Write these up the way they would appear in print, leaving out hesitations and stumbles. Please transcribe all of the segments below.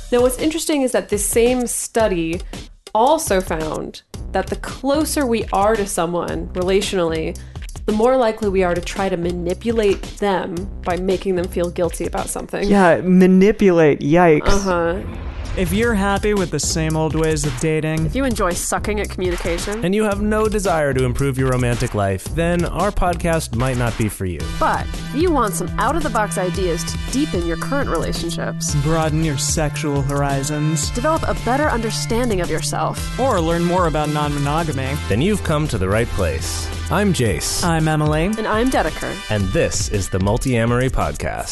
Now, what's interesting is that this same study also found that the closer we are to someone relationally, the more likely we are to try to manipulate them by making them feel guilty about something. Yeah, manipulate. Yikes. Uh-huh. If you're happy with the same old ways of dating, If you enjoy sucking at communication, and you have no desire to improve your romantic life, then our podcast might not be for you. but if you want some out-of-the-box ideas to deepen your current relationships, broaden your sexual horizons, develop a better understanding of yourself, or learn more about non-monogamy, Then you've come to the right place. I'm Jace, I'm Emily. and I'm Dedeker. and this is the Multi-Amory Podcast.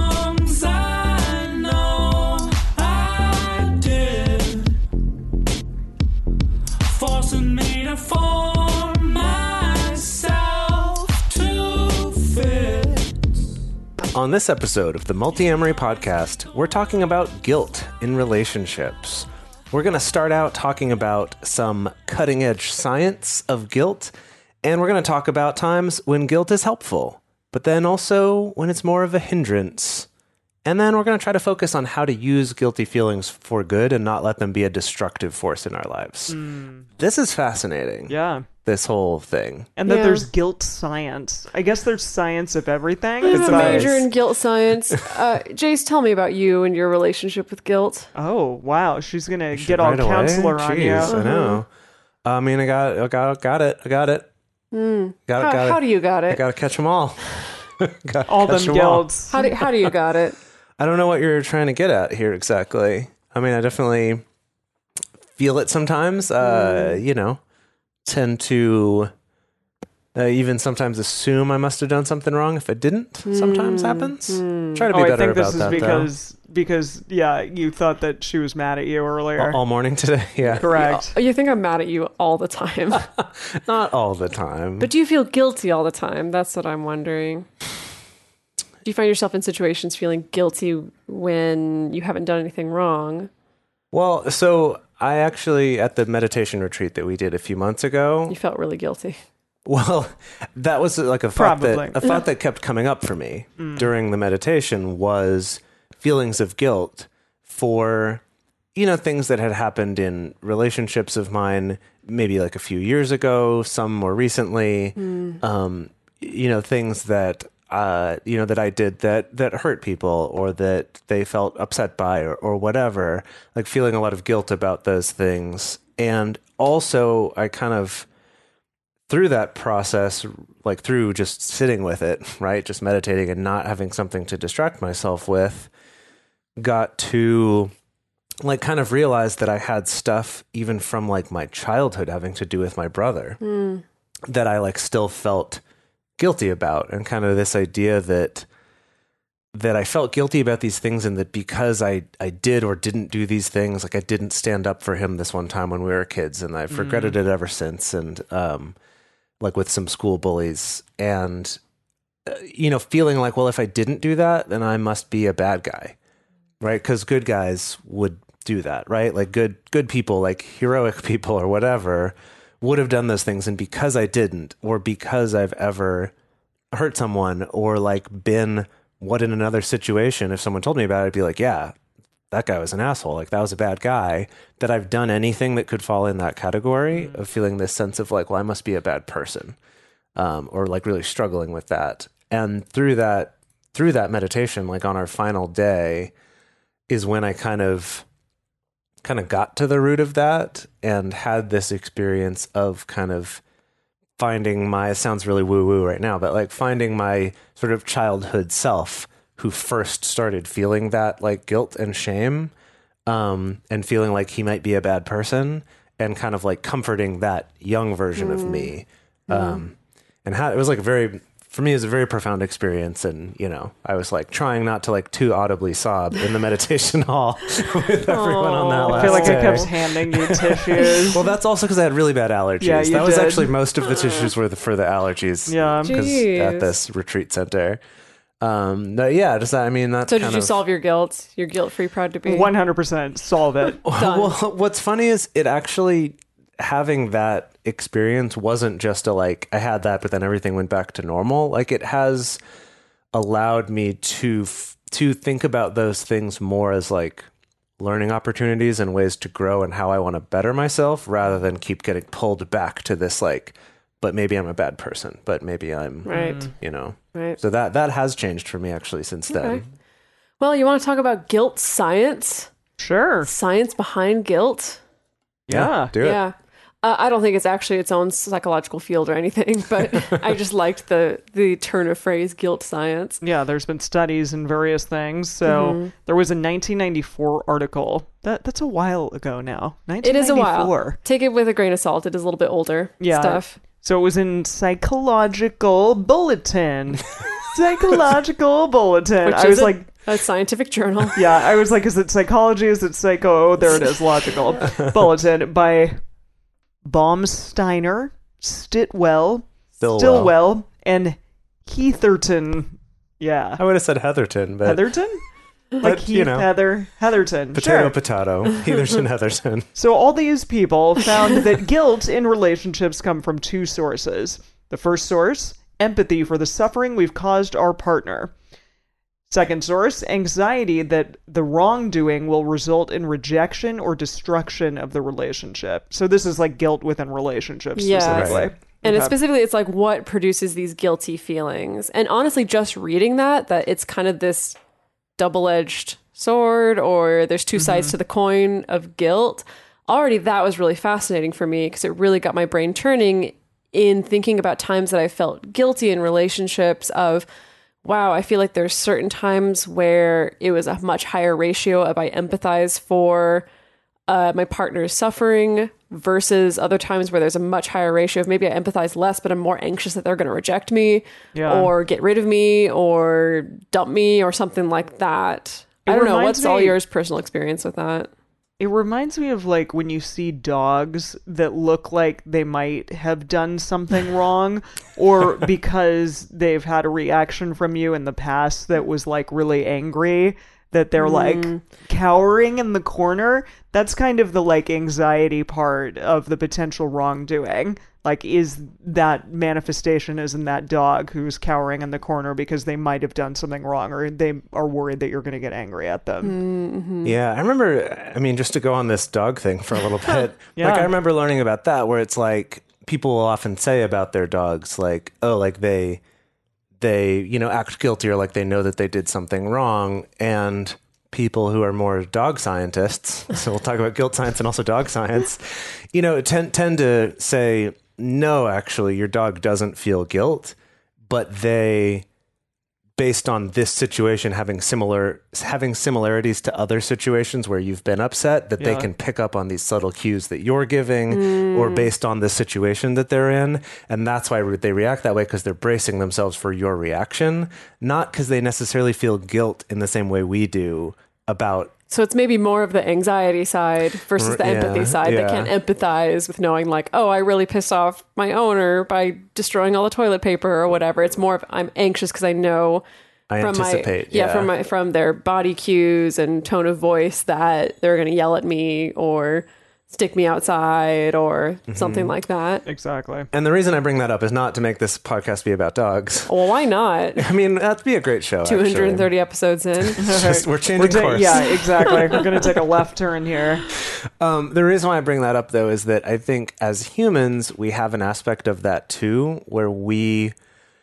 On this episode of the Multi-Amory Podcast, we're talking about guilt in relationships. We're going to start out talking about some cutting-edge science of guilt, and we're going to talk about times when guilt is helpful, but then also when it's more of a hindrance. And then we're going to try to focus on how to use guilty feelings for good and not let them be a destructive force in our lives. This is fascinating, Yeah. this whole thing. And that Yeah. there's guilt science. I guess there's science of everything. I have a but- major in guilt science. Jace, tell me about you and your relationship with guilt. Oh, wow. She's going to get all Right away? counselor on you. Jeez, I know. I mean, I got it. Got it. Got it. How do you got I it? got to catch them all. Gotta All catch them 'em all. guilts. How do you got it? I don't know what you're trying to get at here exactly. I mean, I definitely feel it sometimes. You know, tend to even sometimes assume I must have done something wrong if I didn't. Sometimes happens. Try to be Oh, I better think about this is that because yeah, you thought that she was mad at you though. earlier. All morning today. Yeah, Correct. You think I'm mad at you all the time. not all the time. But do you feel guilty all the time? That's what I'm wondering. Do you find yourself in situations feeling guilty when you haven't done anything wrong? Well, so I actually, at the meditation retreat that we did a few months ago, You felt really guilty. well, that was like a thought Probably. that kept coming up for me during the meditation was feelings of guilt for, you know, things that had happened in relationships of mine, maybe like a few years ago, some more recently, you know, things that, you know, that I did that hurt people or that they felt upset by or whatever, like feeling a lot of guilt about those things. And also I kind of, through that process, like through just sitting with it, right, just meditating and not having something to distract myself with, got to like kind of realize that I had stuff even from like my childhood having to do with my brother that I like still felt guilty about, and kind of this idea that I felt guilty about these things, and that because I did or didn't do these things, like I didn't stand up for him this one time when we were kids, and I've regretted it ever since. And like with some school bullies, and you know, feeling like, well, if I didn't do that, then I must be a bad guy, right? Because good guys would do that, right? Like good people, like heroic people or whatever, would have done those things. And because I didn't, or because I've ever hurt someone or like been what in another situation, if someone told me about it, I'd be like, yeah, that guy was an asshole. Like that was a bad guy, that I've done anything that could fall in that category of feeling this sense of like, well, I must be a bad person, or like really struggling with that. And through that meditation, like on our final day is when I kind of got to the root of that and had this experience of kind of finding my, it sounds really woo-woo right now, but like finding my sort of childhood self who first started feeling that like guilt and shame, and feeling like he might be a bad person, and kind of like comforting that young version of me. And it was like for me, it was a very profound experience. And, you know, I was like trying not to like too audibly sob in the meditation hall with everyone on that last I feel like day. I kept handing you tissues. Well, that's also because I had really bad allergies. Yeah, you that was did. actually most of the tissues were for the allergies. Yeah. because Jeez. at this retreat center. No, yeah, does that? I mean, that's So did kind you of, solve your guilt? You're guilt-free, proud to be? 100% solve it. Done. Well, what's funny is it actually, having that experience wasn't just a like, I had that, but then everything went back to normal. Like it has allowed me to think about those things more as like learning opportunities and ways to grow and how I want to better myself rather than keep getting pulled back to this like, but maybe I'm a bad person, but maybe I'm, Right. you know. Right. So that has changed for me actually since Okay. then. Well, you want to talk about guilt science? Sure. Science behind guilt? Yeah. Do it. Yeah. I don't think it's actually its own psychological field or anything, but I just liked the turn of phrase guilt science. Yeah, there's been studies and various things. So there was a 1994 article. That's a while ago now. 1994. It is a while. Take it with a grain of salt. It is a little bit older stuff. So it was in Psychological Bulletin. Psychological Bulletin. Which I is was like, a scientific journal. yeah, I was like, is it psychology? Is it psycho? Oh, there it is. Logical Bulletin by Baumsteiner, Stillwell, and Heatherton. Yeah. I would have said Heatherton, but Heatherton? Like Heath, you know. Heatherton. potato, Sure. potato, Heatherton, Heatherton. So all these people found that guilt in relationships come from two sources. The first source, empathy for the suffering we've caused our partner. Second source, anxiety that the wrongdoing will result in rejection or destruction of the relationship. So this is like guilt within relationships Yes. specifically. Right. And Okay. specifically, it's like what produces these guilty feelings. And honestly, just reading that it's kind of this double-edged sword, or there's two sides to the coin of guilt. Already that was really fascinating for me because it really got my brain turning in thinking about times that I felt guilty in relationships of, wow, I feel like there's certain times where it was a much higher ratio of I empathize for my partner's suffering versus other times where there's a much higher ratio of maybe I empathize less, but I'm more anxious that they're going to reject me or get rid of me or dump me or something like that. I don't know. What's all yours personal experience with that? It reminds me of like when you see dogs that look like they might have done something wrong or because they've had a reaction from you in the past that was like really angry, that they're like cowering in the corner. That's kind of the like anxiety part of the potential wrongdoing. Like, is that manifestation is in that dog who's cowering in the corner because they might have done something wrong or they are worried that you're going to get angry at them. Yeah, I remember, I mean, just to go on this dog thing for a little bit, Yeah. like I remember learning about that where it's like people will often say about their dogs, like, oh, like they, you know, act guilty or like they know that they did something wrong. And people who are more dog scientists, so we'll talk about guilt science and also dog science, you know, tend to say, no, actually, your dog doesn't feel guilt, but they, based on this situation having similarities to other situations where you've been upset, that they can pick up on these subtle cues that you're giving or based on the situation that they're in. And that's why they react that way, because they're bracing themselves for your reaction, not because they necessarily feel guilt in the same way we do about. So it's maybe more of the anxiety side versus the empathy side that can't empathize with knowing like, oh, I really pissed off my owner by destroying all the toilet paper or whatever. It's more of I'm anxious because I know from their body cues and tone of voice that they're going to yell at me or stick me outside or something like that. Exactly. And the reason I bring that up is not to make this podcast be about dogs. Well, why not? I mean, that'd be a great show. 230 episodes in. We're changing course. Yeah, exactly. We're going to take a left turn here. The reason why I bring that up, though, is that I think as humans, we have an aspect of that too, where we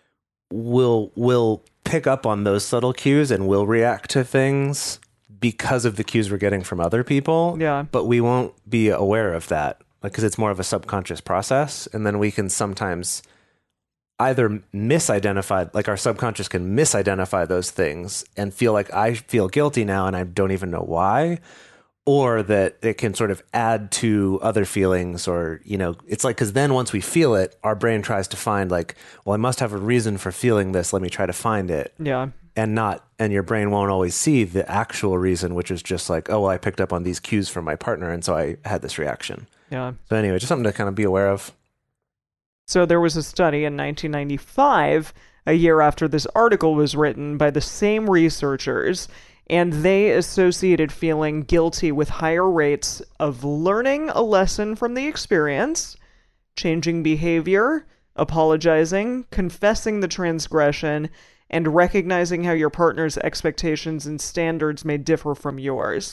will pick up on those subtle cues and will react to things because of the cues we're getting from other people. Yeah. But we won't be aware of that, like, because it's more of a subconscious process. And then we can sometimes either misidentify, like our subconscious can misidentify those things and feel like I feel guilty now and I don't even know why, or that it can sort of add to other feelings, or, you know, it's like, because then once we feel it, our brain tries to find like, well, I must have a reason for feeling this. Let me try to find it. Yeah. And your brain won't always see the actual reason, which is just like, oh, well, I picked up on these cues from my partner, and so I had this reaction. Yeah. So anyway, just something to kind of be aware of. So there was a study in 1995, a year after this article was written, by the same researchers, and they associated feeling guilty with higher rates of learning a lesson from the experience, changing behavior, apologizing, confessing the transgression, and recognizing how your partner's expectations and standards may differ from yours.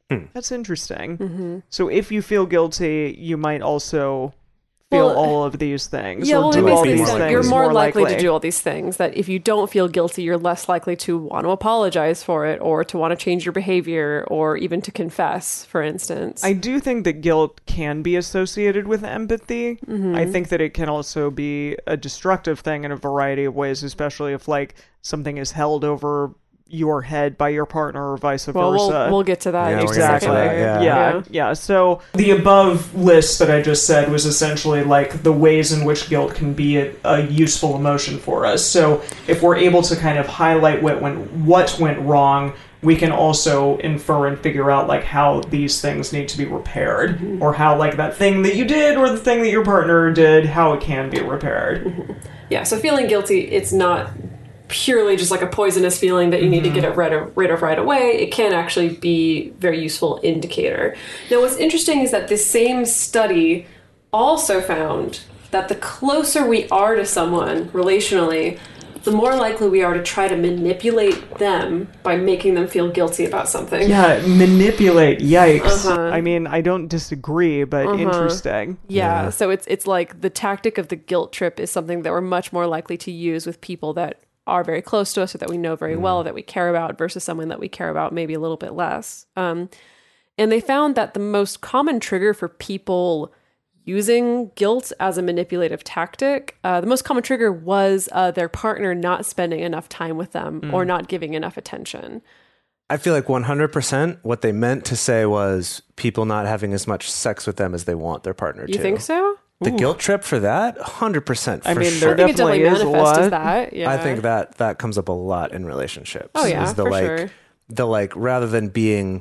That's interesting. Mm-hmm. So if you feel guilty, you might also feel Well, all of these things. Yeah, or well, do they all basically these said things you're more likely to do all these things. That if you don't feel guilty, you're less likely to want to apologize for it, or to want to change your behavior, or even to confess, for instance. I do think that guilt can be associated with empathy. Mm-hmm. I think that it can also be a destructive thing in a variety of ways, especially if like something is held over your head by your partner or vice well, versa. we'll get to that. Yeah, in we're a gonna get to second that, here. Yeah. So The above list that I just said was essentially like the ways in which guilt can be a useful emotion for us. So if we're able to kind of highlight what went wrong, we can also infer and figure out like how these things need to be repaired, or how like that thing that you did or the thing that your partner did, how it can be repaired. Yeah, so feeling guilty, it's not purely just like a poisonous feeling that you need to get it rid of right away. It can actually be a very useful indicator. Now, what's interesting is that this same study also found that the closer we are to someone relationally, the more likely we are to try to manipulate them by making them feel guilty about something. yeah, manipulate. Yikes. Uh-huh. I mean, I don't disagree, but interesting. Yeah, so it's like the tactic of the guilt trip is something that we're much more likely to use with people that are very close to us or that we know very well, that we care about, versus someone that we care about maybe a little bit less. And they found that the most common trigger for people using guilt as a manipulative tactic, the most common trigger was their partner not spending enough time with them or not giving enough attention. I feel like 100% what they meant to say was people not having as much sex with them as they want their partner to. You think so? The guilt trip for that? 100% for I mean, sure. there I think it definitely definitely is a manifests as lot. that. Yeah. I think that comes up a lot in relationships. Oh, yeah, is the for like sure. the like rather than being,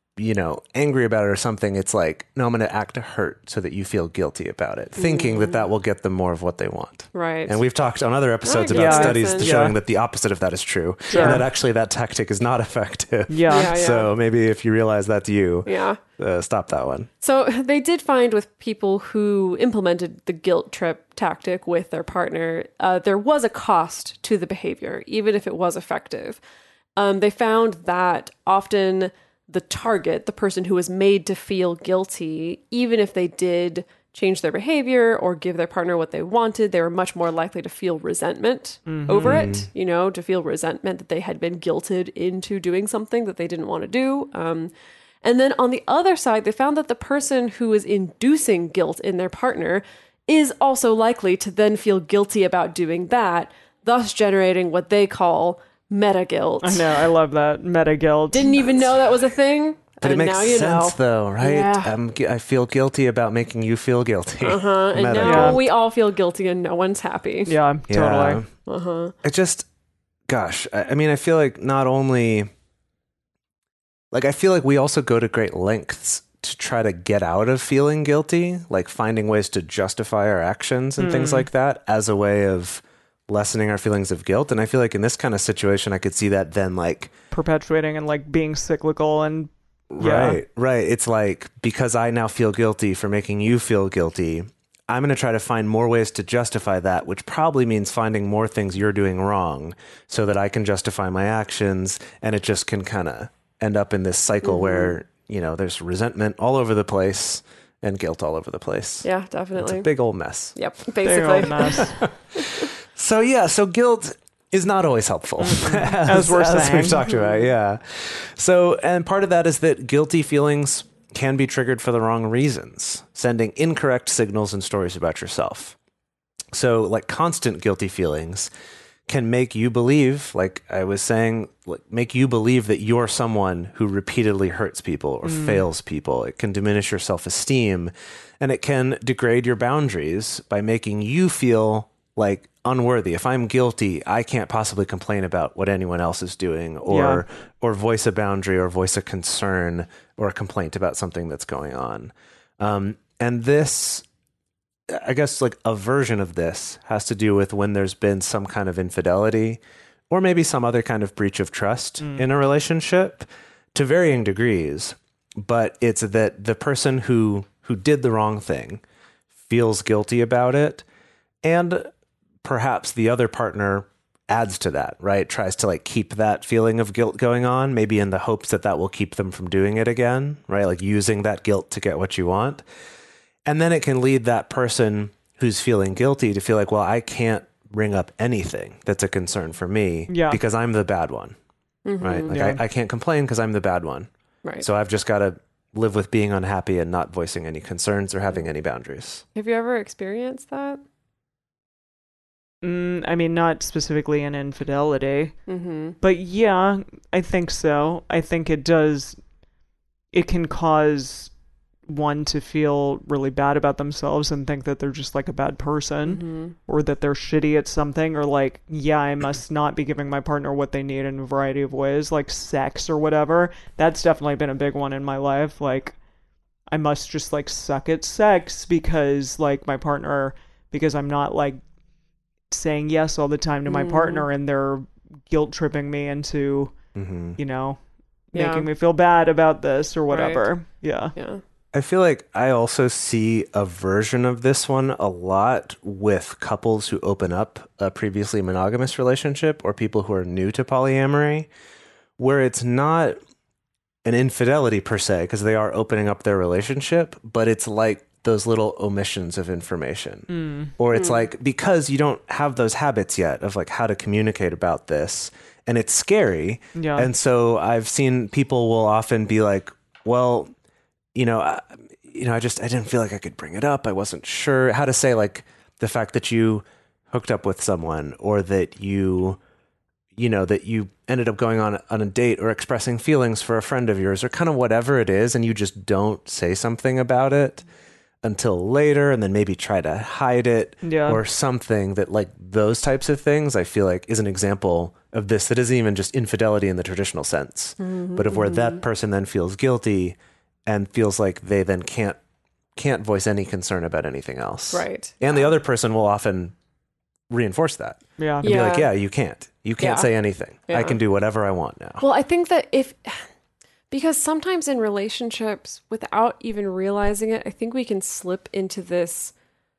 angry about it or something, it's like, no, I'm going to act hurt so that you feel guilty about it, thinking that will get them more of what they want. Right. And we've talked on other episodes Right, about yeah. studies Yeah. showing that the opposite of that is true, Sure. and that actually that tactic is not effective. Yeah. Yeah. So maybe if you realize that's you, Yeah. stop that one. So they did find with people who implemented the guilt trip tactic with their partner, there was a cost to the behavior, even if it was effective. They found that often the target, the person who was made to feel guilty, even if they did change their behavior or give their partner what they wanted, they were much more likely to feel resentment over it, to feel resentment that they had been guilted into doing something that they didn't want to do. And then on the other side, they found that the person who is inducing guilt in their partner is also likely to then feel guilty about doing that, thus generating what they call meta guilt. I know. I love that. Meta guilt. Didn't even know that was a thing. But it and makes now you sense, know. though, right? Yeah. I feel guilty about making you feel guilty. And Meta. now Yeah. we all feel guilty and no one's happy. Yeah, Yeah. totally. It just, gosh, I mean, I feel like not only, like, I feel like we also go to great lengths to try to get out of feeling guilty, like finding ways to justify our actions and things like that as a way of lessening our feelings of guilt. And I feel like in this kind of situation, I could see that then like, Perpetuating and like being cyclical and yeah. Right. It's like, because I now feel guilty for making you feel guilty, I'm going to try to find more ways to justify that, which probably means finding more things you're doing wrong so that I can justify my actions. And it just can kind of end up in this cycle where, there's resentment all over the place and guilt all over the place. Yeah, It's definitely. a big old mess. Yep, Big basically. old mess. So guilt is not always helpful, As we're saying. we've talked about. Yeah. So, and part of that is that guilty feelings can be triggered for the wrong reasons, sending incorrect signals and stories about yourself. So, like constant guilty feelings can make you believe, like I was saying, make you believe that you're someone who repeatedly hurts people or fails people. It can diminish your self-esteem, and it can degrade your boundaries by making you feel like unworthy. If I'm guilty, I can't possibly complain about what anyone else is doing or voice a boundary or voice a concern or a complaint about something that's going on. And this, I guess like a version of this has to do with when there's been some kind of infidelity or maybe some other kind of breach of trust in a relationship to varying degrees. But it's that the person who did the wrong thing feels guilty about it, and perhaps the other partner adds to that, right? Tries to like keep that feeling of guilt going on, maybe in the hopes that that will keep them from doing it again, right? Like using that guilt to get what you want. And then it can lead that person who's feeling guilty to feel like, well, I can't bring up anything that's a concern for me because I'm the bad one, right? Like I can't complain because I'm the bad one. Right. So I've just got to live with being unhappy and not voicing any concerns or having any boundaries. Have you ever experienced that? I mean, not specifically in infidelity, Mm-hmm. but yeah, I think so. I think it can cause one to feel really bad about themselves and think that they're just like a bad person or that they're shitty at something, or like, yeah, I must not be giving my partner what they need in a variety of ways, like sex or whatever. That's definitely been a big one in my life. Like, I must just like suck at sex because like my partner, because I'm not like saying yes all the time to my partner, and they're guilt tripping me into, you know, making me feel bad about this or whatever. Right. Yeah. I feel like I also see a version of this one a lot with couples who open up a previously monogamous relationship or people who are new to polyamory, where it's not an infidelity per se, because they are opening up their relationship, but it's like those little omissions of information. Or it's like, because you don't have those habits yet of like how to communicate about this, and it's scary. Yeah. And so I've seen people will often be like, well, I didn't feel like I could bring it up. I wasn't sure how to say like the fact that you hooked up with someone, or that you ended up going on a date or expressing feelings for a friend of yours, or kind of whatever it is. And you just don't say something about it until later, and then maybe try to hide it or something. That like those types of things, I feel like is an example of this that isn't even just infidelity in the traditional sense, but of where that person then feels guilty and feels like they then can't voice any concern about anything else. Right. And the other person will often reinforce that. Yeah. And be like, yeah, you can't say anything. Yeah. I can do whatever I want now. Well, I think that because sometimes in relationships, without even realizing it, I think we can slip into this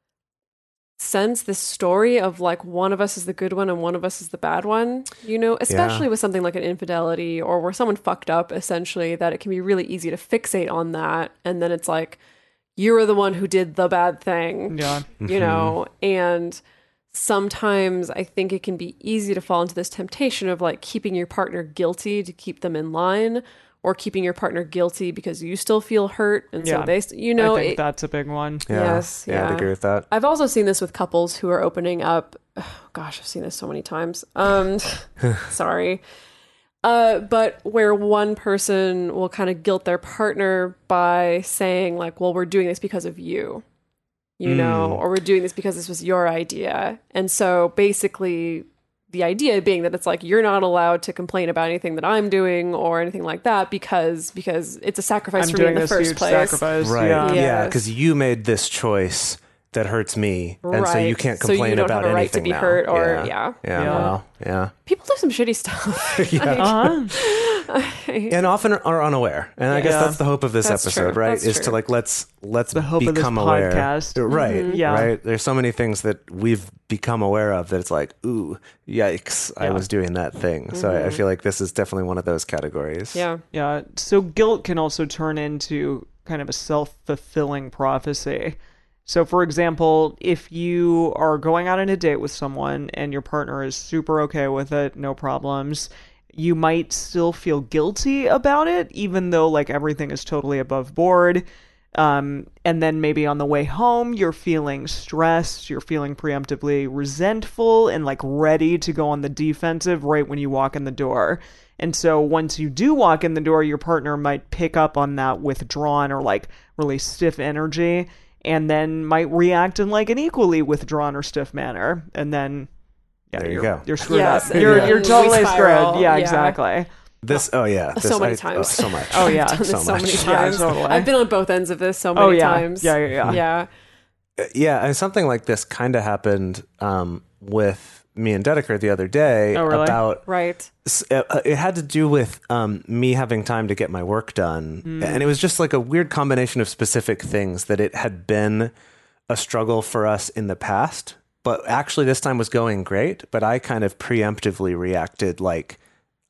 story of like one of us is the good one and one of us is the bad one, especially with something like an infidelity or where someone fucked up, essentially, that it can be really easy to fixate on that. And then it's like, you're the one who did the bad thing, and sometimes I think it can be easy to fall into this temptation of like keeping your partner guilty to keep them in line, or keeping your partner guilty because you still feel hurt. And so they, I think that's a big one. Yes. Yeah, I'd agree with that. I've also seen this with couples who are opening up. Oh, gosh, I've seen this so many times. Sorry. But where one person will kind of guilt their partner by saying like, well, we're doing this because of you, or we're doing this because this was your idea. And so basically the idea being that it's like, you're not allowed to complain about anything that I'm doing or anything like that because it's a sacrifice for me in the first place. Sacrifice. Right. Yeah. Yeah, because you made this choice that hurts me, and so you can't So complain you don't about have a right anything to be now. hurt, or Yeah. Yeah. Wow. People do some shitty stuff. And often are unaware. And I guess Yeah. that's the hope of this That's episode, true. right? That's Is true. to like let's The hope of this become aware. podcast. Right. Yeah. Right. There's so many things that we've become aware of that it's like, ooh, yikes, I was doing that thing. So I feel like this is definitely one of those categories. Yeah. Yeah. So guilt can also turn into kind of a self-fulfilling prophecy. So, for example, if you are going out on a date with someone and your partner is super okay with it, no problems, you might still feel guilty about it, even though like everything is totally above board. And then maybe on the way home, you're feeling stressed, you're feeling preemptively resentful and like ready to go on the defensive right when you walk in the door. And so once you do walk in the door, your partner might pick up on that withdrawn or like really stiff energy, and then might react in like an equally withdrawn or stiff manner. And then There you go. You're screwed Yes, up. and You're then totally we spiral. screwed. Yeah, Yeah. exactly. This So many times. so much. Oh, yeah. I've done this so many much. times. Yeah, totally. I've been on both ends of this so many times. Yeah. Yeah. Yeah, and something like this kind of happened with me and Dedeker the other day. Oh, really? About Right. it had to do with me having time to get my work done, and it was just like a weird combination of specific things that it had been a struggle for us in the past, but actually this time was going great, but I kind of preemptively reacted like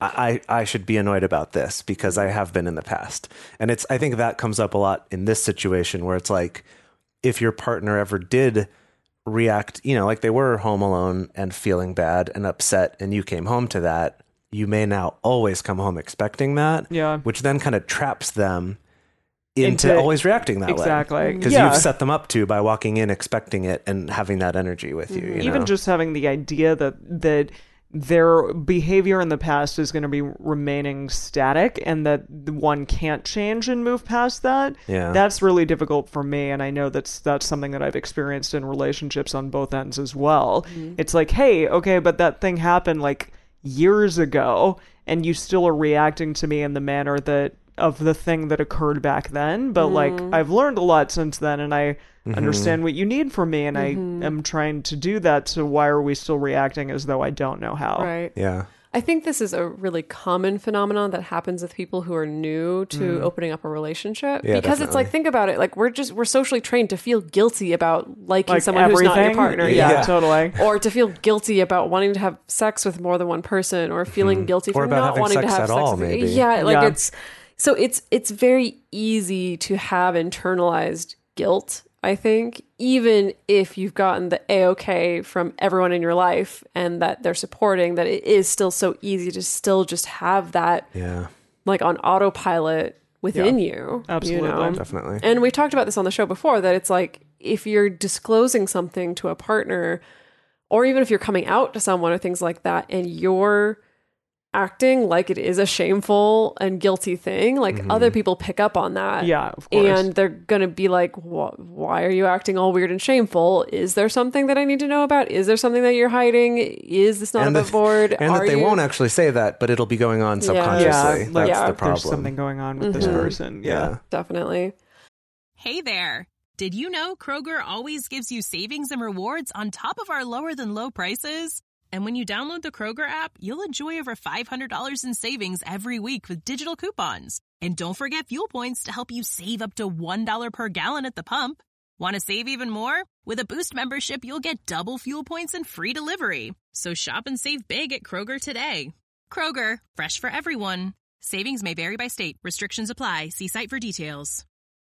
I should be annoyed about this because I have been in the past. And I think that comes up a lot in this situation where it's like, if your partner ever did react, like they were home alone and feeling bad and upset, and you came home to that, you may now always come home expecting that, which then kind of traps them into always reacting that way. Exactly. Because you've set them up to by walking in expecting it and having that energy with you. Even just having the idea that their behavior in the past is going to be remaining static and that one can't change and move past that. Yeah. That's really difficult for me. And I know that's something that I've experienced in relationships on both ends as well. Mm-hmm. It's like, hey, okay, but that thing happened like years ago and you still are reacting to me in the manner that of the thing that occurred back then. But like, I've learned a lot since then and I understand what you need from me, and I am trying to do that, so why are we still reacting as though I don't know how? Right. Yeah. I think this is a really common phenomenon that happens with people who are new to opening up a relationship. Yeah, because definitely. it's like, think about it, like we're socially trained to feel guilty about liking someone who's not your partner. Yeah, totally. Or to feel guilty about wanting to have sex with more than one person, or feeling guilty for not wanting to have sex all, with maybe. Yeah, like it's very easy to have internalized guilt, I think, even if you've gotten the A-OK from everyone in your life and that they're supporting, that it is still so easy to still just have that like on autopilot within you. Absolutely. Definitely. And we talked about this on the show before, that it's like, if you're disclosing something to a partner, or even if you're coming out to someone or things like that, and you're acting like it is a shameful and guilty thing, like other people pick up on that. Yeah, of course. And they're going to be like, why are you acting all weird and shameful? Is there something that I need to know about? Is there something that you're hiding? Is this not above board? And that they won't actually say that, but it'll be going on subconsciously. That's the problem. There's something going on with this person. Yeah. Definitely. Hey there. Did you know Kroger always gives you savings and rewards on top of our lower than low prices? And when you download the Kroger app, you'll enjoy over $500 in savings every week with digital coupons. And don't forget fuel points to help you save up to $1 per gallon at the pump. Want to save even more? With a Boost membership, you'll get double fuel points and free delivery. So shop and save big at Kroger today. Kroger, fresh for everyone. Savings may vary by state. Restrictions apply. See site for details.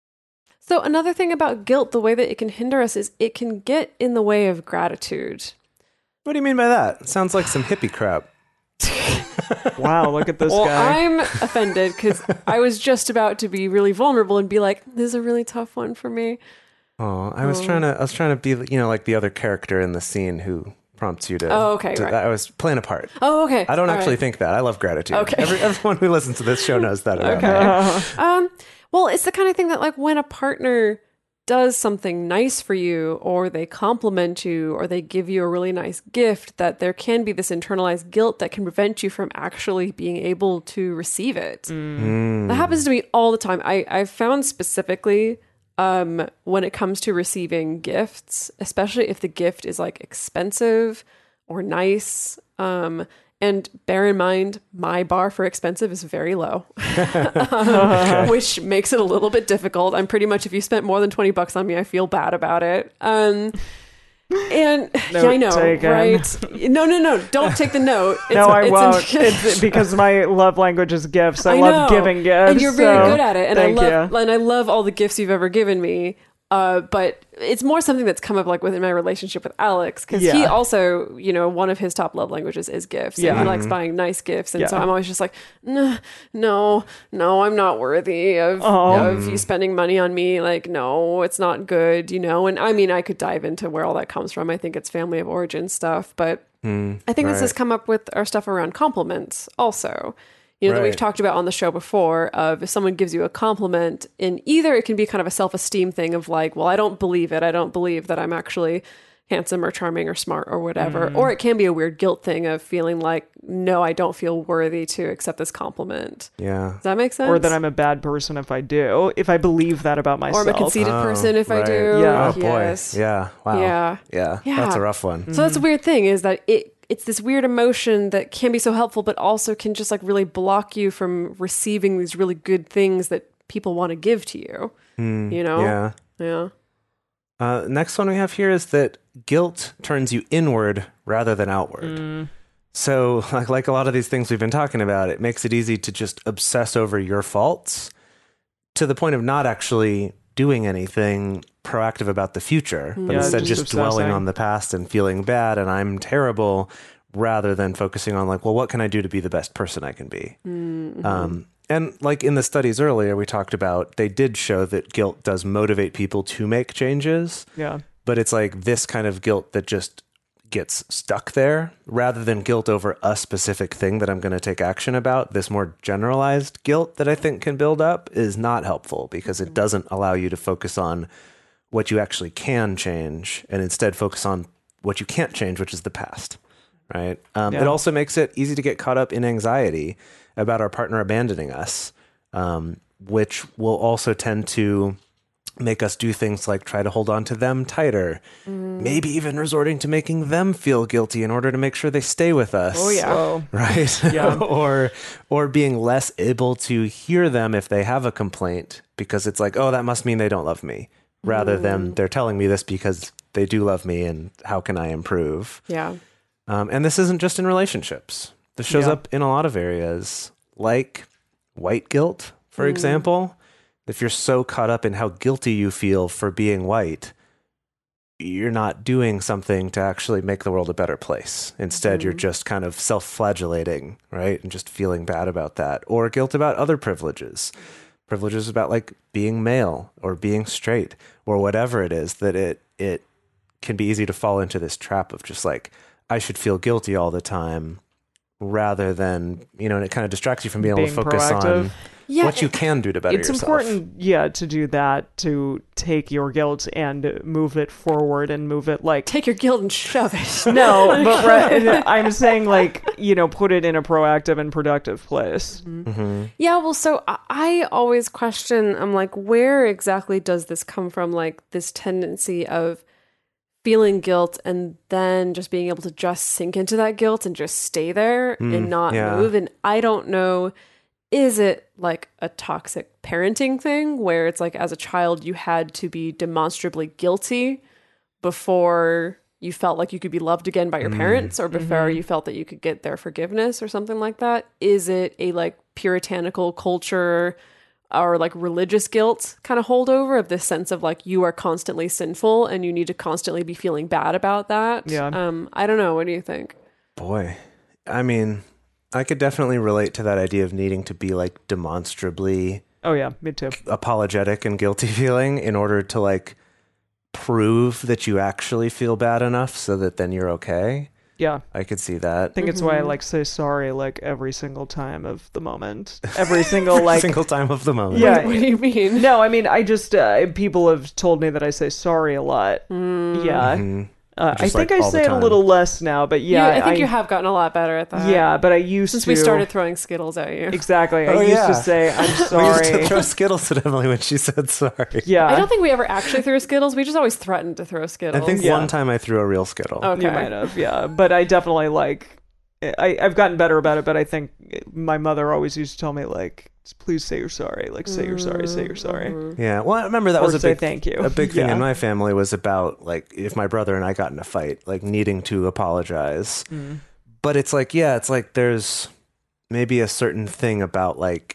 So another thing about guilt, the way that it can hinder us is it can get in the way of gratitude. What do you mean by that? It sounds like some hippie crap. Wow, look at this Well, guy. I'm offended because I was just about to be really vulnerable and be like, this is a really tough one for me. Oh, I was trying to be, like the other character in the scene who prompts you to. Oh, okay, right. I was playing a part. Oh, okay. I don't All actually right. think that. I love gratitude. Okay. Everyone who listens to this show knows that about me. Well, it's the kind of thing that, like, when a partner does something nice for you, or they compliment you, or they give you a really nice gift, that there can be this internalized guilt that can prevent you from actually being able to receive it. That happens to me all the time. I've found specifically when it comes to receiving gifts, especially if the gift is like expensive or nice, and bear in mind, my bar for expensive is very low, which makes it a little bit difficult. I'm pretty much, if you spent more than $20 on me, I feel bad about it. And yeah, I know, taken. right? No, don't take the note. No, I won't. It's because my love language is gifts. I love know. giving gifts. And you're very so good at it. And thank I love all the gifts you've ever given me. But it's more something that's come up like within my relationship with Alex, because he also, one of his top love languages is gifts. And he likes buying nice gifts. And so I'm always just like, no, I'm not worthy of you spending money on me. Like, no, it's not good, And I mean, I could dive into where all that comes from. I think it's family of origin stuff, but I think this has come up with our stuff around compliments also. That we've talked about on the show before, of if someone gives you a compliment, in either it can be kind of a self-esteem thing of like, well, I don't believe it. I don't believe that I'm actually handsome or charming or smart or whatever. Or it can be a weird guilt thing of feeling like, no, I don't feel worthy to accept this compliment. Yeah. Does that make sense? Or that I'm a bad person if I do, if I believe that about myself. Or I'm a conceited person if I do. Yeah. Oh, Yes. boy. Yeah. Wow. Yeah. That's a rough one. So that's a weird thing, is that it's this weird emotion that can be so helpful, but also can just like really block you from receiving these really good things that people want to give to you. Yeah. Yeah. Next one we have here is that guilt turns you inward rather than outward. So like a lot of these things we've been talking about, it makes it easy to just obsess over your faults to the point of not actually doing anything proactive about the future, but instead just dwelling on the past and feeling bad and I'm terrible, rather than focusing on like, well, what can I do to be the best person I can be? And like in the studies earlier, we talked about, they did show that guilt does motivate people to make changes. Yeah. But it's like this kind of guilt that just gets stuck there rather than guilt over a specific thing that I'm going to take action about. This more generalized guilt that I think can build up is not helpful because it doesn't allow you to focus on what you actually can change and instead focus on what you can't change, which is the past. Right. It also makes it easy to get caught up in anxiety about our partner abandoning us, which will also tend to make us do things like try to hold on to them tighter, maybe even resorting to making them feel guilty in order to make sure they stay with us. Oh, yeah. Right. Yeah. or being less able to hear them if they have a complaint because it's like, oh, that must mean they don't love me, rather than they're telling me this because they do love me and how can I improve? Yeah. And this isn't just in relationships. This shows up in a lot of areas, like white guilt, for example. If you're so caught up in how guilty you feel for being white, you're not doing something to actually make the world a better place. Instead, you're just kind of self-flagellating, right? And just feeling bad about that. Or guilt about other privileges. Privileges about like being male or being straight or whatever it is, that it can be easy to fall into this trap of just like, I should feel guilty all the time rather than, and it kind of distracts you from being able to focus proactive. on what you can do to better yourself. It's important, to do that, to take your guilt and move it forward and move it like... Take your guilt and shove it. No, but I'm saying like, put it in a proactive and productive place. Mm-hmm. Yeah, well, so I always question, I'm like, where exactly does this come from? Like this tendency of feeling guilt and then just being able to just sink into that guilt and just stay there and not move. And I don't know, is it like a toxic parenting thing where it's like as a child you had to be demonstrably guilty before you felt like you could be loved again by your parents or before you felt that you could get their forgiveness or something like that? Is it a like puritanical culture or like religious guilt kind of holdover of this sense of like you are constantly sinful and you need to constantly be feeling bad about that? Yeah. I don't know. What do you think? Boy, I mean, I could definitely relate to that idea of needing to be like demonstrably Oh yeah, me too. apologetic and guilty feeling in order to like prove that you actually feel bad enough so that then you're okay. Yeah. I could see that. I think it's why I like say sorry like every single time of the moment. Every single like single time of the moment. Yeah. What do you mean? No, I mean I just people have told me that I say sorry a lot. Yeah. Mhm. I Just, think like, I all the say it a time. little less now, but yeah, I think you have gotten a lot better at that. Yeah, but I used Since to we started throwing Skittles at you. Exactly. Oh, I used yeah. to say I'm We used to sorry. throw Skittles at Emily when she said sorry. Yeah. I don't think we ever actually threw Skittles. We just always threatened to throw I Skittles. think Yeah. one time I threw a real Skittle. Okay. You might have, yeah. But I definitely I've gotten better about it, but I think my mother always used to tell me like, please say you're sorry. Like say you're sorry, say you're sorry. Yeah, well, I remember that Or was a say big thank you. A big thing Yeah. in my family was about like if my brother and I got in a fight, like needing to apologize. But it's like, it's like there's maybe a certain thing about like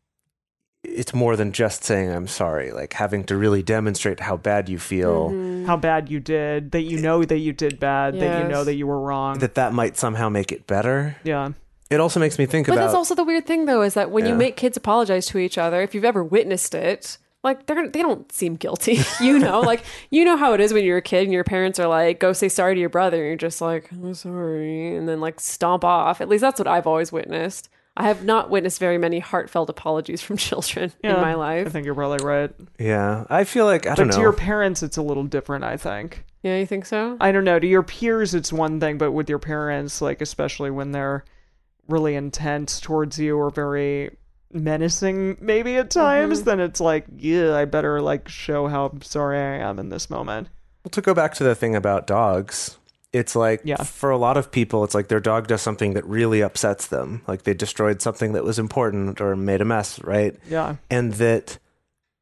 it's more than just saying I'm sorry, like having to really demonstrate how bad you feel. How bad you did, that you know that you did bad, that you know Yes. that you were wrong. That might somehow make it better. Yeah. It also makes me think But about that's also the weird thing, though, is that when you Yeah. make kids apologize to each other, if you've ever witnessed it, like they don't seem guilty, like how it is when you're a kid and your parents are like, "Go say sorry to your brother," and you're just like, "I'm sorry," and then like stomp off. At least that's what I've always witnessed. I have not witnessed very many heartfelt apologies from children in my I life. think you're probably right. Yeah, I feel like I don't But know. to your parents, it's a little different, I think. Yeah, you think so? I don't know. To your peers, it's one thing, but with your parents, like, especially when they're really intense towards you or very menacing, maybe at times, then it's like, yeah, I better, like, show how sorry I am in this moment. Well, to go back to the thing about dogs, it's like Yeah. for a lot of people, it's like their dog does something that really upsets them. Like they destroyed something that was important or made a mess, right? Yeah. And that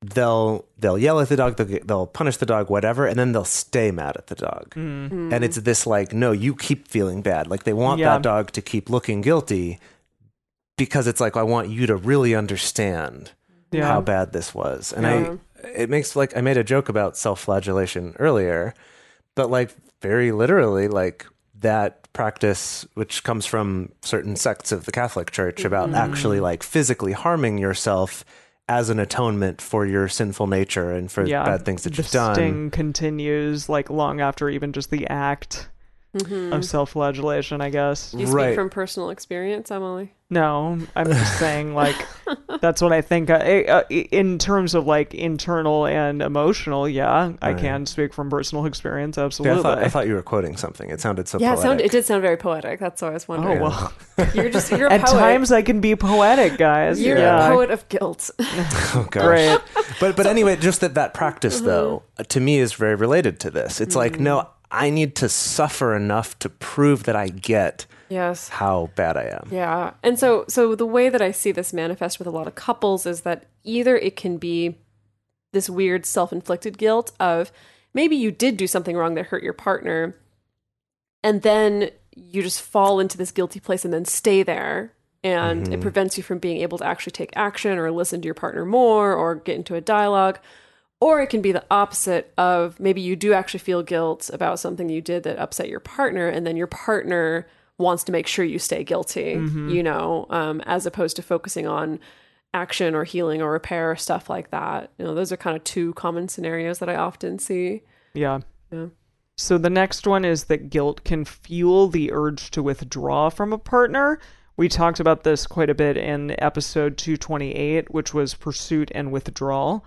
they'll yell at the dog, they'll punish the dog, whatever, and then they'll stay mad at the dog. And it's this like, no, you keep feeling bad. Like they want that dog to keep looking guilty because it's like, I want you to really understand how bad this was. And it makes like, I made a joke about self-flagellation earlier, but like very literally, like that practice, which comes from certain sects of the Catholic Church about actually like physically harming yourself as an atonement for your sinful nature and for bad things that you've done. The sting continues like long after even just the act of self-flagellation, I guess. Do you speak from personal experience, Emily? No, I'm just saying like that's what I think in terms of like internal and emotional. I can speak from personal experience. Absolutely. Yeah, I thought you were quoting something. It sounded so poetic. Poetic. It did sound very poetic. That's what I was wondering. Oh, well. You're a At poet. times I can be poetic, guys. You're a poet of guilt. Oh, gosh. Great. But anyway, just that practice, though, to me is very related to this. It's like, no, I need to suffer enough to prove that I get how bad I am. Yeah. And so the way that I see this manifest with a lot of couples is that either it can be this weird self-inflicted guilt of maybe you did do something wrong that hurt your partner, and then you just fall into this guilty place and then stay there, and it prevents you from being able to actually take action or listen to your partner more or get into a dialogue. Or it can be the opposite of maybe you do actually feel guilt about something you did that upset your partner, and then your partner wants to make sure you stay guilty, as opposed to focusing on action or healing or repair or stuff like that. Those are kind of two common scenarios that I often see. Yeah. So the next one is that guilt can fuel the urge to withdraw from a partner. We talked about this quite a bit in episode 228, which was pursuit and withdrawal.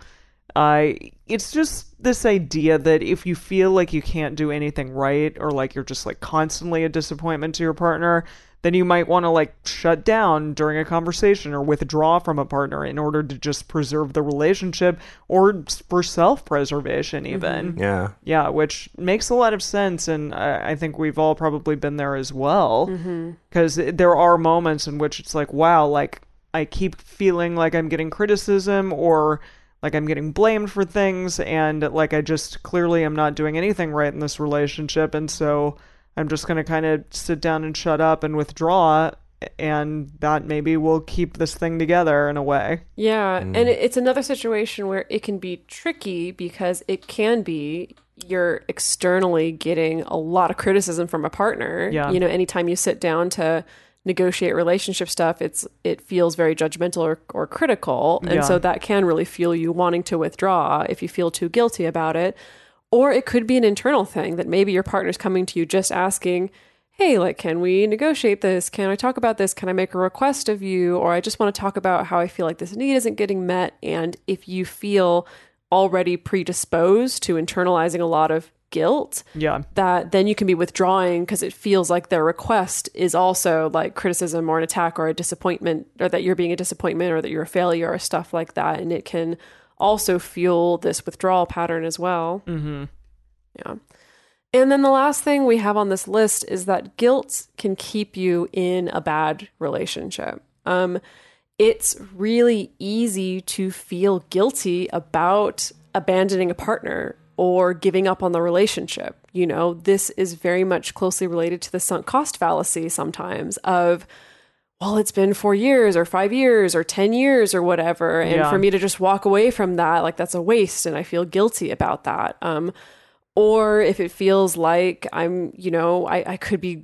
It's just this idea that if you feel like you can't do anything right, or like you're just like constantly a disappointment to your partner, then you might want to like shut down during a conversation or withdraw from a partner in order to just preserve the relationship or for self-preservation even. Yeah, which makes a lot of sense, and I think we've all probably been there as well, because there are moments in which it's like, wow, like I keep feeling like I'm getting criticism or like I'm getting blamed for things, and like I just clearly am not doing anything right in this relationship, and so I'm just going to kind of sit down and shut up and withdraw, and that maybe will keep this thing together in a way. Yeah, and it's another situation where it can be tricky because it can be you're externally getting a lot of criticism from a partner. Yeah. Anytime you sit down to negotiate relationship stuff, it feels very judgmental or critical, and so that can really fuel you wanting to withdraw if you feel too guilty about it. Or it could be an internal thing that maybe your partner's coming to you just asking, hey, like, can we negotiate this? Can I talk about this? Can I make a request of you? Or I just want to talk about how I feel like this need isn't getting met. And if you feel already predisposed to internalizing a lot of guilt, that then you can be withdrawing because it feels like their request is also like criticism or an attack or a disappointment, or that you're being a disappointment or that you're a failure or stuff like that. And it can also fuel this withdrawal pattern as well. Yeah. And then the last thing we have on this list is that guilt can keep you in a bad relationship. It's really easy to feel guilty about abandoning a partner or giving up on the relationship. This is very much closely related to the sunk cost fallacy sometimes of, well, it's been 4 years or 5 years or 10 years or whatever. And for me to just walk away from that, like that's a waste. And I feel guilty about that. Or if it feels like I'm, I could be,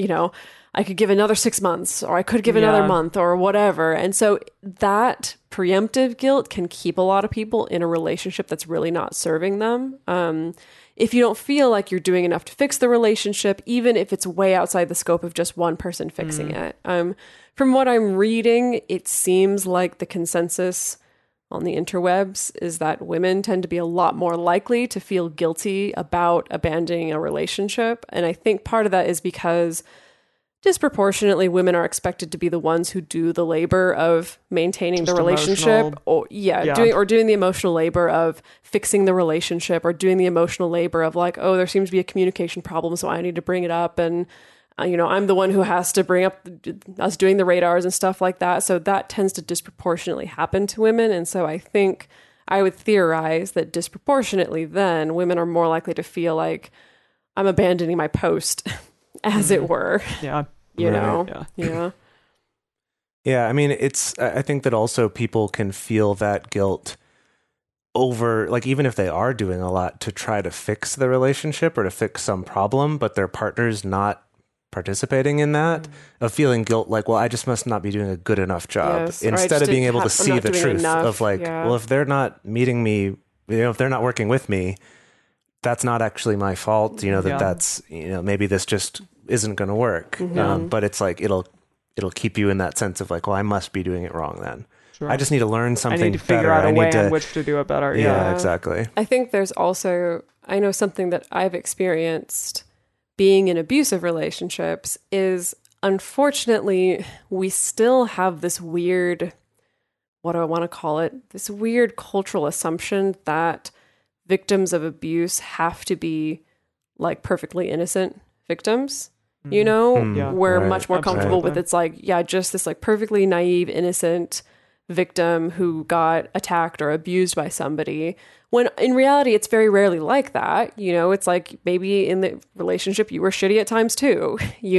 I could give another 6 months, or I could give another month or whatever. And so that preemptive guilt can keep a lot of people in a relationship that's really not serving them. If you don't feel like you're doing enough to fix the relationship, even if it's way outside the scope of just one person fixing it. From what I'm reading, it seems like the consensus on the interwebs is that women tend to be a lot more likely to feel guilty about abandoning a relationship. And I think part of that is because disproportionately women are expected to be the ones who do the labor of maintaining the relationship, or doing the emotional labor of fixing the relationship, or doing the emotional labor of like, oh, there seems to be a communication problem, so I need to bring it up, and I'm the one who has to bring up us doing the radars and stuff like that. So that tends to disproportionately happen to women. And so I I would theorize that disproportionately then women are more likely to feel like I'm abandoning my post, as it were. Yeah. You Right. know? Yeah. Yeah. Yeah, I mean, I think that also people can feel that guilt over, like, even if they are doing a lot to try to fix the relationship or to fix some problem, but their partner's not participating in that, of feeling guilt, like, well, I just must not be doing a good enough job. Yes, or I Instead just of being didn't able to I'm see not the doing truth enough. of, like, Yeah. well, if they're not meeting me, if they're not working with me, that's not actually my fault. Yeah. That's, maybe this just isn't going to work. But it's like, it'll keep you in that sense of like, well, I must be doing it wrong then. Sure. I just need to learn I something need to figure better. out a I way need to, in which to do it better. yeah, Yeah. exactly. I think there's also, I know something that I've experienced being in abusive relationships is, unfortunately, we still have this weird, what do I want to call it? This weird cultural assumption that victims of abuse have to be like perfectly innocent victims. You know, Yeah. we're Right. much more comfortable with Absolutely. it's like, yeah, just this like perfectly naive, innocent victim who got attacked or abused by somebody. When in reality, it's very rarely like that. You know, it's like maybe in the relationship you were shitty at times too,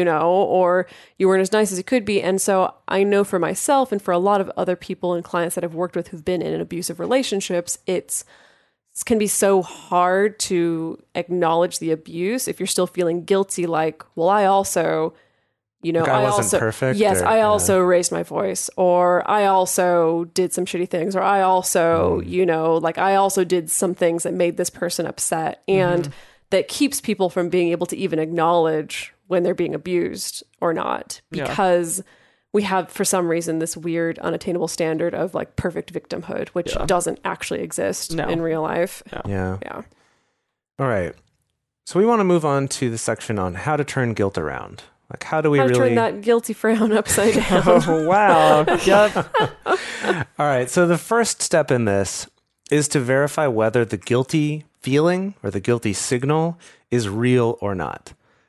or you weren't as nice as you could be. And so I know for myself and for a lot of other people and clients that I've worked with who've been in abusive relationships, it can be so hard to acknowledge the abuse if you're still feeling guilty, like, well, I also, Like, I wasn't also, perfect, yes, or- I yeah. also raised my voice, or I also did some shitty things, or I also, like I also did some things that made this person upset. And that keeps people from being able to even acknowledge when they're being abused or not, Yeah. because we have, for some reason, this weird unattainable standard of like perfect victimhood, which Yeah. doesn't actually exist No. in real life. Yeah. Yeah. All right. So we want to move on to the section on how to turn guilt around. Like, how do we How to really... turn that guilty frown upside down. Oh, wow. Yep. All right. So the first step in this is to verify whether the guilty feeling or the guilty signal is real or not.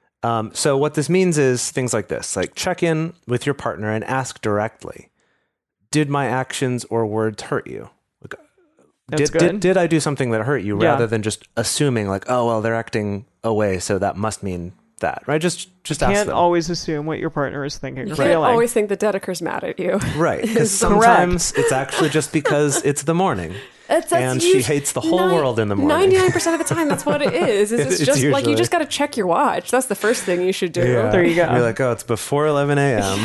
So what this means is things like this, like check in with your partner and ask directly, did my actions or words hurt you? Like, That's good. did I do something that hurt you, Yeah. rather than just assuming like, oh, well, they're acting away, so that must mean that, right? Just ask Can't them. always assume what your partner is thinking. You or can't feeling. always think that Dedeker's mad at you. Right, because Correct. sometimes it's actually just because it's the morning. And she hates the whole world in the morning. 99% of the time, that's what it is. It's It's just like you usually- just got to check your watch. That's the first thing you should do. Yeah. There you go. You're like, oh, it's before 11 a.m.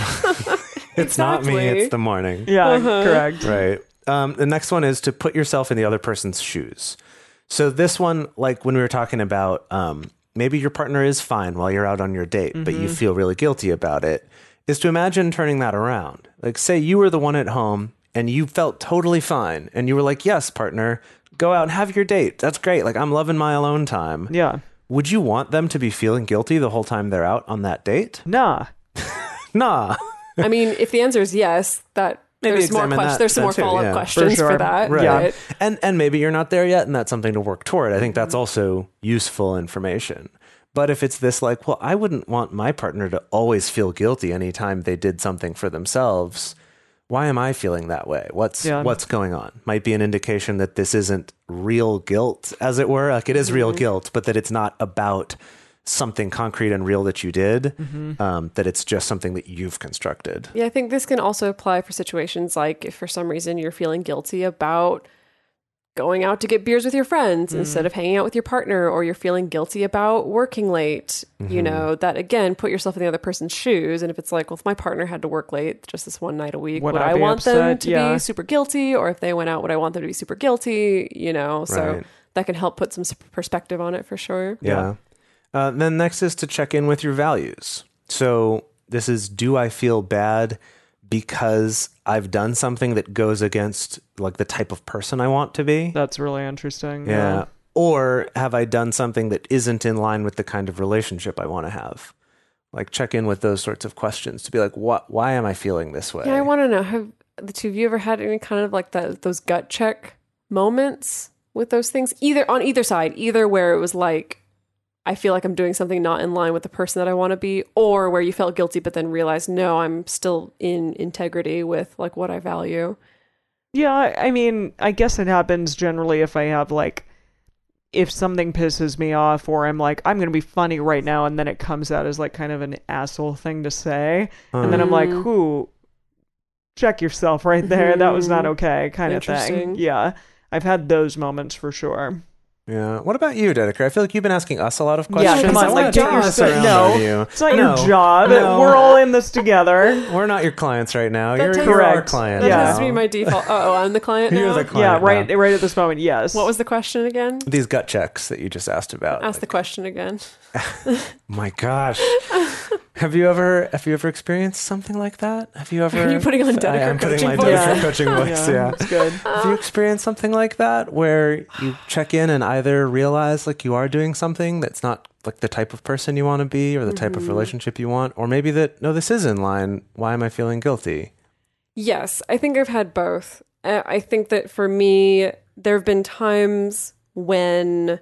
It's not me, Exactly. it's the morning. Yeah, correct. Right. The next one is to put yourself in the other person's shoes. So this one, like when we were talking about maybe your partner is fine while you're out on your date, but you feel really guilty about it, is to imagine turning that around. Like, say you were the one at home and you felt totally fine. And you were like, yes, partner, go out and have your date. That's great. Like, I'm loving my alone time. Yeah. Would you want them to be feeling guilty the whole time they're out on that date? Nah. Nah. I mean, if the answer is yes, that Maybe there's more examine questions. that There's some then more too, follow-up yeah. questions For sure. for that. Right. but- And maybe you're not there yet, and that's something to work toward. I think that's also useful information. But if it's this like, well, I wouldn't want my partner to always feel guilty anytime they did something for themselves. Why am I feeling that way? What's going on? Might be an indication that this isn't real guilt, as it were. Like, it is real guilt, but that it's not about something concrete and real that you did, that it's just something that you've constructed. Yeah, I think this can also apply for situations like if for some reason you're feeling guilty about going out to get beers with your friends instead of hanging out with your partner, or you're feeling guilty about working late, you know, that again, put yourself in the other person's shoes. And if it's like, well, if my partner had to work late just this one night a week, would I be want them upset? to Yeah. be super guilty? Or if they went out, would I want them to be super guilty? You know, so Right. that can help put some perspective on it for sure. Yeah. Then next is to check in with your values. So this is, do I feel bad because I've done something that goes against like the type of person I want to be? That's really interesting. Yeah. Or have I done something that isn't in line with the kind of relationship I want to have? Like, check in with those sorts of questions to be like, why am I feeling this way? Yeah, I want to know, have the two of you ever had any kind of like those gut check moments with those things? Either on either side, either where it was like, I feel like I'm doing something not in line with the person that I want to be, or where you felt guilty but then realized, no, I'm still in integrity with like what I value. Yeah, I mean, I guess it happens generally if I have, like, if something pisses me off, or I'm like, I'm going to be funny right now, and then it comes out as, like, kind of an asshole thing to say. And then I'm like, check yourself right there. That was not okay, kind of thing. Interesting. Yeah, I've had those moments for sure. Yeah. What about you, Dedeker? I feel like you've been asking us a lot of questions. Yeah, come on, I like, wanna get turn your this stuff. around No, on you. it's not your job. We're all in this together. We're not your clients right now. That You're tends- our Correct. client. That Yeah. tends to be my default. Oh, I'm the client now? You're the Yeah, client. right, now. right at this moment, yes. What was the question again? These gut checks that you just asked about. Ask the question again. My gosh. Have you ever experienced something like that? Have you ever? Are you putting on Dedeker I'm putting coaching my voice? Dedeker coaching voice. Yeah. It's good. Have you experienced something like that where you check in and either realize like you are doing something that's not like the type of person you want to be or the type of relationship you want, or maybe that, no, this is in line. Why am I feeling guilty? Yes, I think I've had both. I think that for me, there have been times when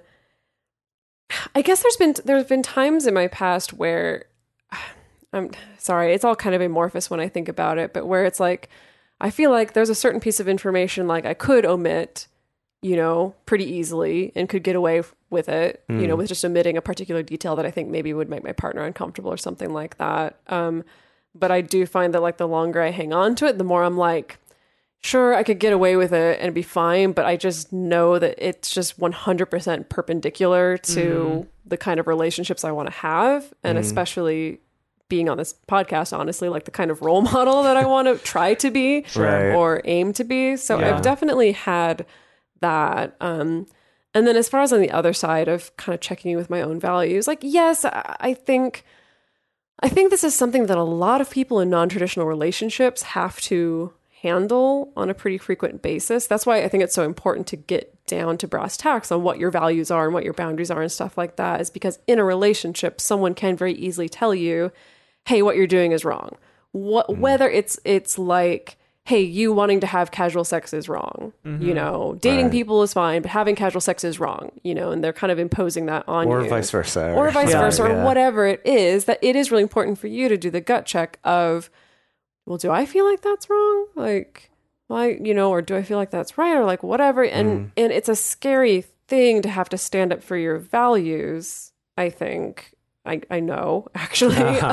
I guess there's been times in my past where I'm sorry, it's all kind of amorphous when I think about it, but where it's like I feel like there's a certain piece of information like I could omit, pretty easily and could get away with it, with just omitting a particular detail that I think maybe would make my partner uncomfortable or something like that. But I do find that like the longer I hang on to it, the more I'm like, sure, I could get away with it and be fine, but I just know that it's just 100% perpendicular to the kind of relationships I want to have. And especially being on this podcast, honestly, like the kind of role model that I want to try to be Right. or aim to be. So Yeah. I've definitely had that. And then as far as on the other side of kind of checking in with my own values, like, yes, I think this is something that a lot of people in non-traditional relationships have to handle on a pretty frequent basis. That's why I think it's so important to get down to brass tacks on what your values are and what your boundaries are and stuff like that, is because in a relationship, someone can very easily tell you, hey, what you're doing is wrong. Whether it's like, hey, you wanting to have casual sex is wrong. Dating Right. people is fine, but having casual sex is wrong, and they're kind of imposing that on you. Or vice versa. Or vice versa, or Yeah. whatever it is, that it is really important for you to do the gut check of, well, do I feel like that's wrong? Like, why, or do I feel like that's right? Or like whatever. And it's a scary thing to have to stand up for your values, I think. I know, actually.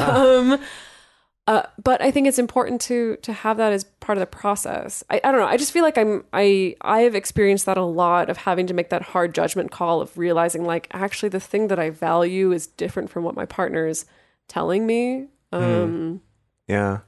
But I think it's important to have that as part of the process. I don't know. I just feel like I have experienced that a lot, of having to make that hard judgment call of realizing like, actually the thing that I value is different from what my partner is telling me. Yeah.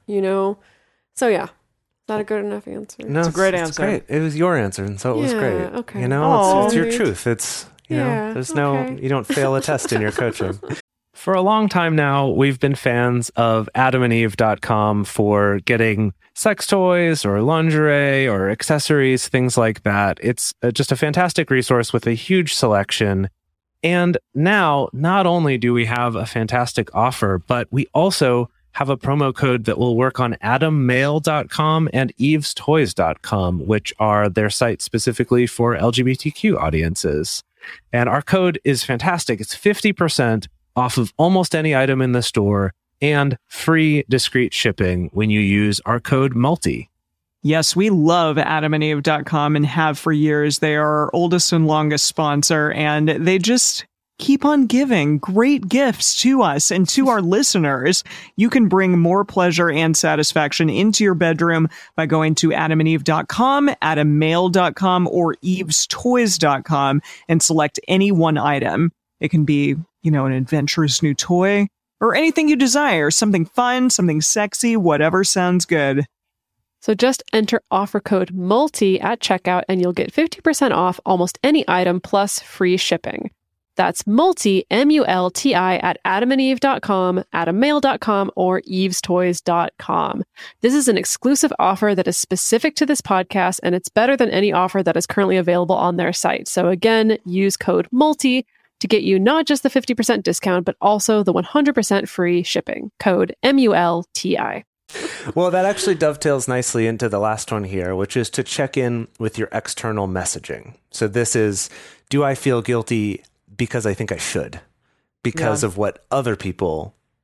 So yeah, is that a good enough answer? No, It's a great It's answer. great. It was your answer, and so it was Yeah, great. okay. It's your Aw. truth. It's Yeah, there's okay. you don't fail a test in your coaching. For a long time now, we've been fans of adamandeve.com for getting sex toys or lingerie or accessories, things like that. It's just a fantastic resource with a huge selection. And now, not only do we have a fantastic offer, but we also have a promo code that will work on adammail.com and evestoys.com, which are their sites specifically for LGBTQ audiences. And our code is fantastic. It's 50% off of almost any item in the store and free discreet shipping when you use our code MULTI. Yes, we love adamandeve.com and have for years. They are our oldest and longest sponsor, and they just keep on giving great gifts to us and to our listeners. You can bring more pleasure and satisfaction into your bedroom by going to adamandeve.com, adammail.com, or evestoys.com and select any one item. It can be, an adventurous new toy or anything you desire, something fun, something sexy, whatever sounds good. So just enter offer code MULTI at checkout and you'll get 50% off almost any item plus free shipping. That's MULTI, M-U-L-T-I, at adamandeve.com, adammail.com, or evestoys.com. This is an exclusive offer that is specific to this podcast, and it's better than any offer that is currently available on their site. So again, use code MULTI to get you not just the 50% discount, but also the 100% free shipping. Code MULTI. Well, that actually dovetails nicely into the last one here, which is to check in with your external messaging. So this is, do I feel guilty because I think I should? Because of what other people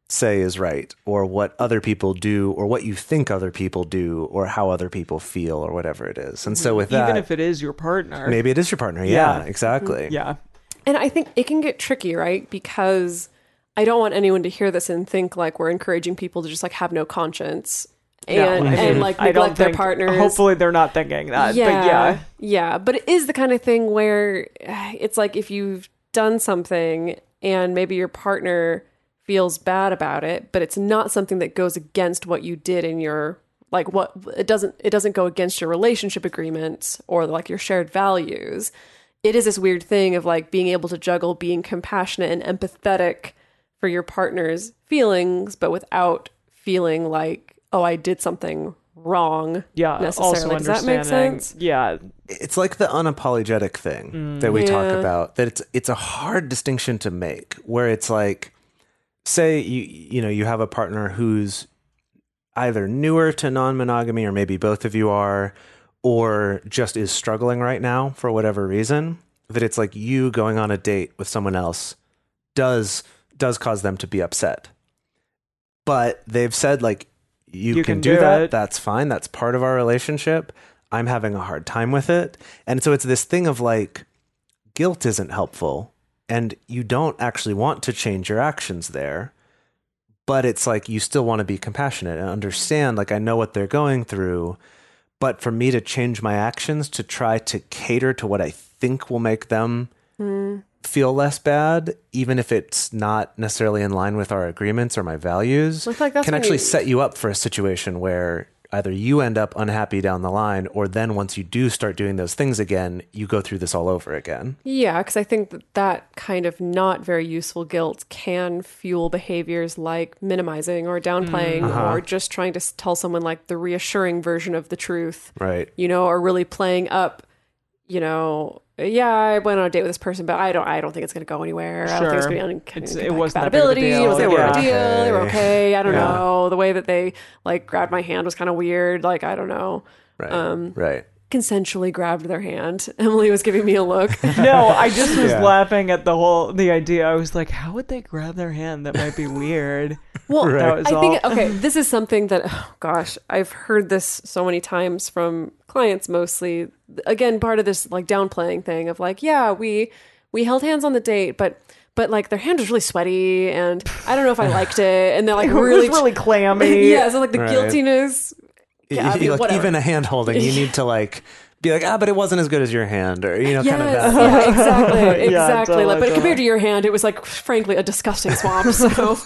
say is right, or what other people do, or what you think other people do, or how other people feel, or whatever it is. And so with that, Even if it is your partner. maybe it is your partner. Yeah, exactly. Yeah. And I think it can get tricky, right? Because I don't want anyone to hear this and think like we're encouraging people to just like have no conscience and like I don't neglect their think, partners. hopefully they're not thinking that. Yeah, But yeah. yeah. But it is the kind of thing where it's like if you've done something and maybe your partner feels bad about it, but it's not something that goes against what you did in your like what it doesn't go against your relationship agreements or like your shared values. It is this weird thing of like being able to juggle being compassionate and empathetic for your partner's feelings, but without feeling like, oh, I did something wrong. Yeah. necessarily. Also Does that make understanding. sense? Yeah. It's like the unapologetic thing that we talk about, that it's a hard distinction to make, where it's like, say you have a partner who's either newer to non-monogamy, or maybe both of you are, or just is struggling right now for whatever reason, that it's like you going on a date with someone else does cause them to be upset. But they've said like, you can do that. it. That's fine. That's part of our relationship. I'm having a hard time with it. And so it's this thing of like, guilt isn't helpful, and you don't actually want to change your actions there. But it's like, you still want to be compassionate and understand, like, I know what they're going through, but for me to change my actions to try to cater to what I think will make them feel less bad, even if it's not necessarily in line with our agreements or my values, Looks like that's can when actually you- set you up for a situation where either you end up unhappy down the line, or then once you do start doing those things again, you go through this all over again. Yeah, because I think that kind of not very useful guilt can fuel behaviors like minimizing or downplaying or just trying to tell someone like the reassuring version of the truth, Right. or really playing up, yeah, I went on a date with this person, but I don't think it's going to go anywhere. I don't think it's Sure. going to It wasn't that big of a compatibility. deal. It wasn't that big of a Yeah. deal. They were okay. I don't Yeah. know. The way that they like grabbed my hand was kind of weird. Like, I don't know. Right. Right. Consensually grabbed their hand. Emily was giving me a look. No, I just was Yeah. laughing at the idea. I was like, how would they grab their hand? That might be weird. Well, Right. That was I think, all. okay, this is something that, oh gosh, I've heard this so many times from clients mostly. Again, part of this like downplaying thing of like, yeah, we held hands on the date, but like their hand was really sweaty and I don't know if I liked it. And they're like It really, was really clammy. yeah, so like the Right. guiltiness. Yeah, I mean, Like, whatever. even a hand holding, you need to like be like, but it wasn't as good as your hand, or kind of Yes, that. yeah, exactly, Yeah, exactly. totally, Like, but totally. compared to your hand, it was like, frankly, a disgusting swamp. So,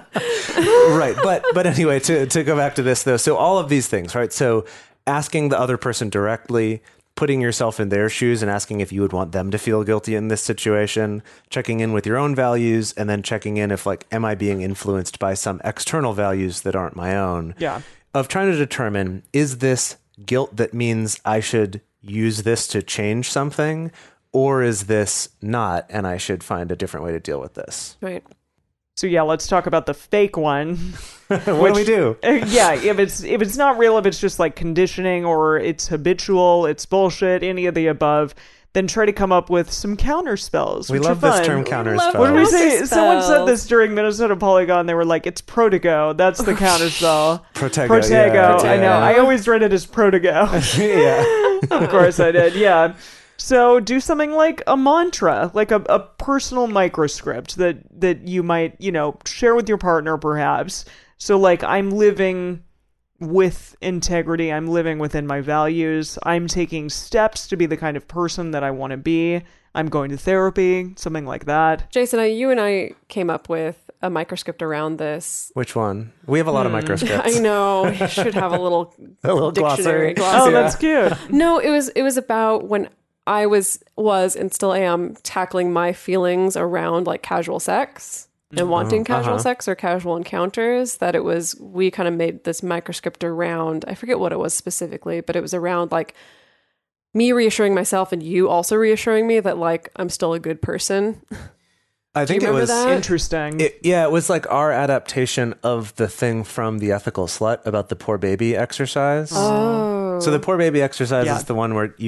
Right. But anyway, to go back to this though, so all of these things, right? So asking the other person directly, putting yourself in their shoes and asking if you would want them to feel guilty in this situation, checking in with your own values, and then checking in if like, am I being influenced by some external values that aren't my own? Yeah. Of trying to determine, is this guilt that means I should use this to change something, or is this not, and I should find a different way to deal with this? right. So yeah, let's talk about the fake one. What do we do? Yeah, if it's not real, if it's just like conditioning or it's habitual, it's bullshit, any of the above, then try to come up with some counter spells. We which love are this fun. term counter Love spell. What did we Counter say? Someone said spells. this during Minnesota Polygon. They were like, "It's Protego. That's the counter spell." Protego. Protego. Yeah, I know. I always read it as Protego. yeah. Of course I did. Yeah. So do something like a mantra, like a personal microscript that you might, share with your partner perhaps. So like, I'm living with integrity. I'm living within my values. I'm taking steps to be the kind of person that I want to be. I'm going to therapy, something like that. Jason, you and I came up with a microscript around this. Which one? We have a lot of microscripts. I know. We should have a little little dictionary. glossary. Oh, Yeah. that's cute. No, it was about when I was and still am tackling my feelings around like casual sex and wanting casual sex or casual encounters, that we kind of made this microscript around, I forget what it was specifically, but it was around like me reassuring myself and you also reassuring me that like I'm still a good person. I think you it remember was. that? Interesting. It was like our adaptation of the thing from The Ethical Slut about the poor baby exercise. Oh. So the poor baby exercise Yeah. is the one where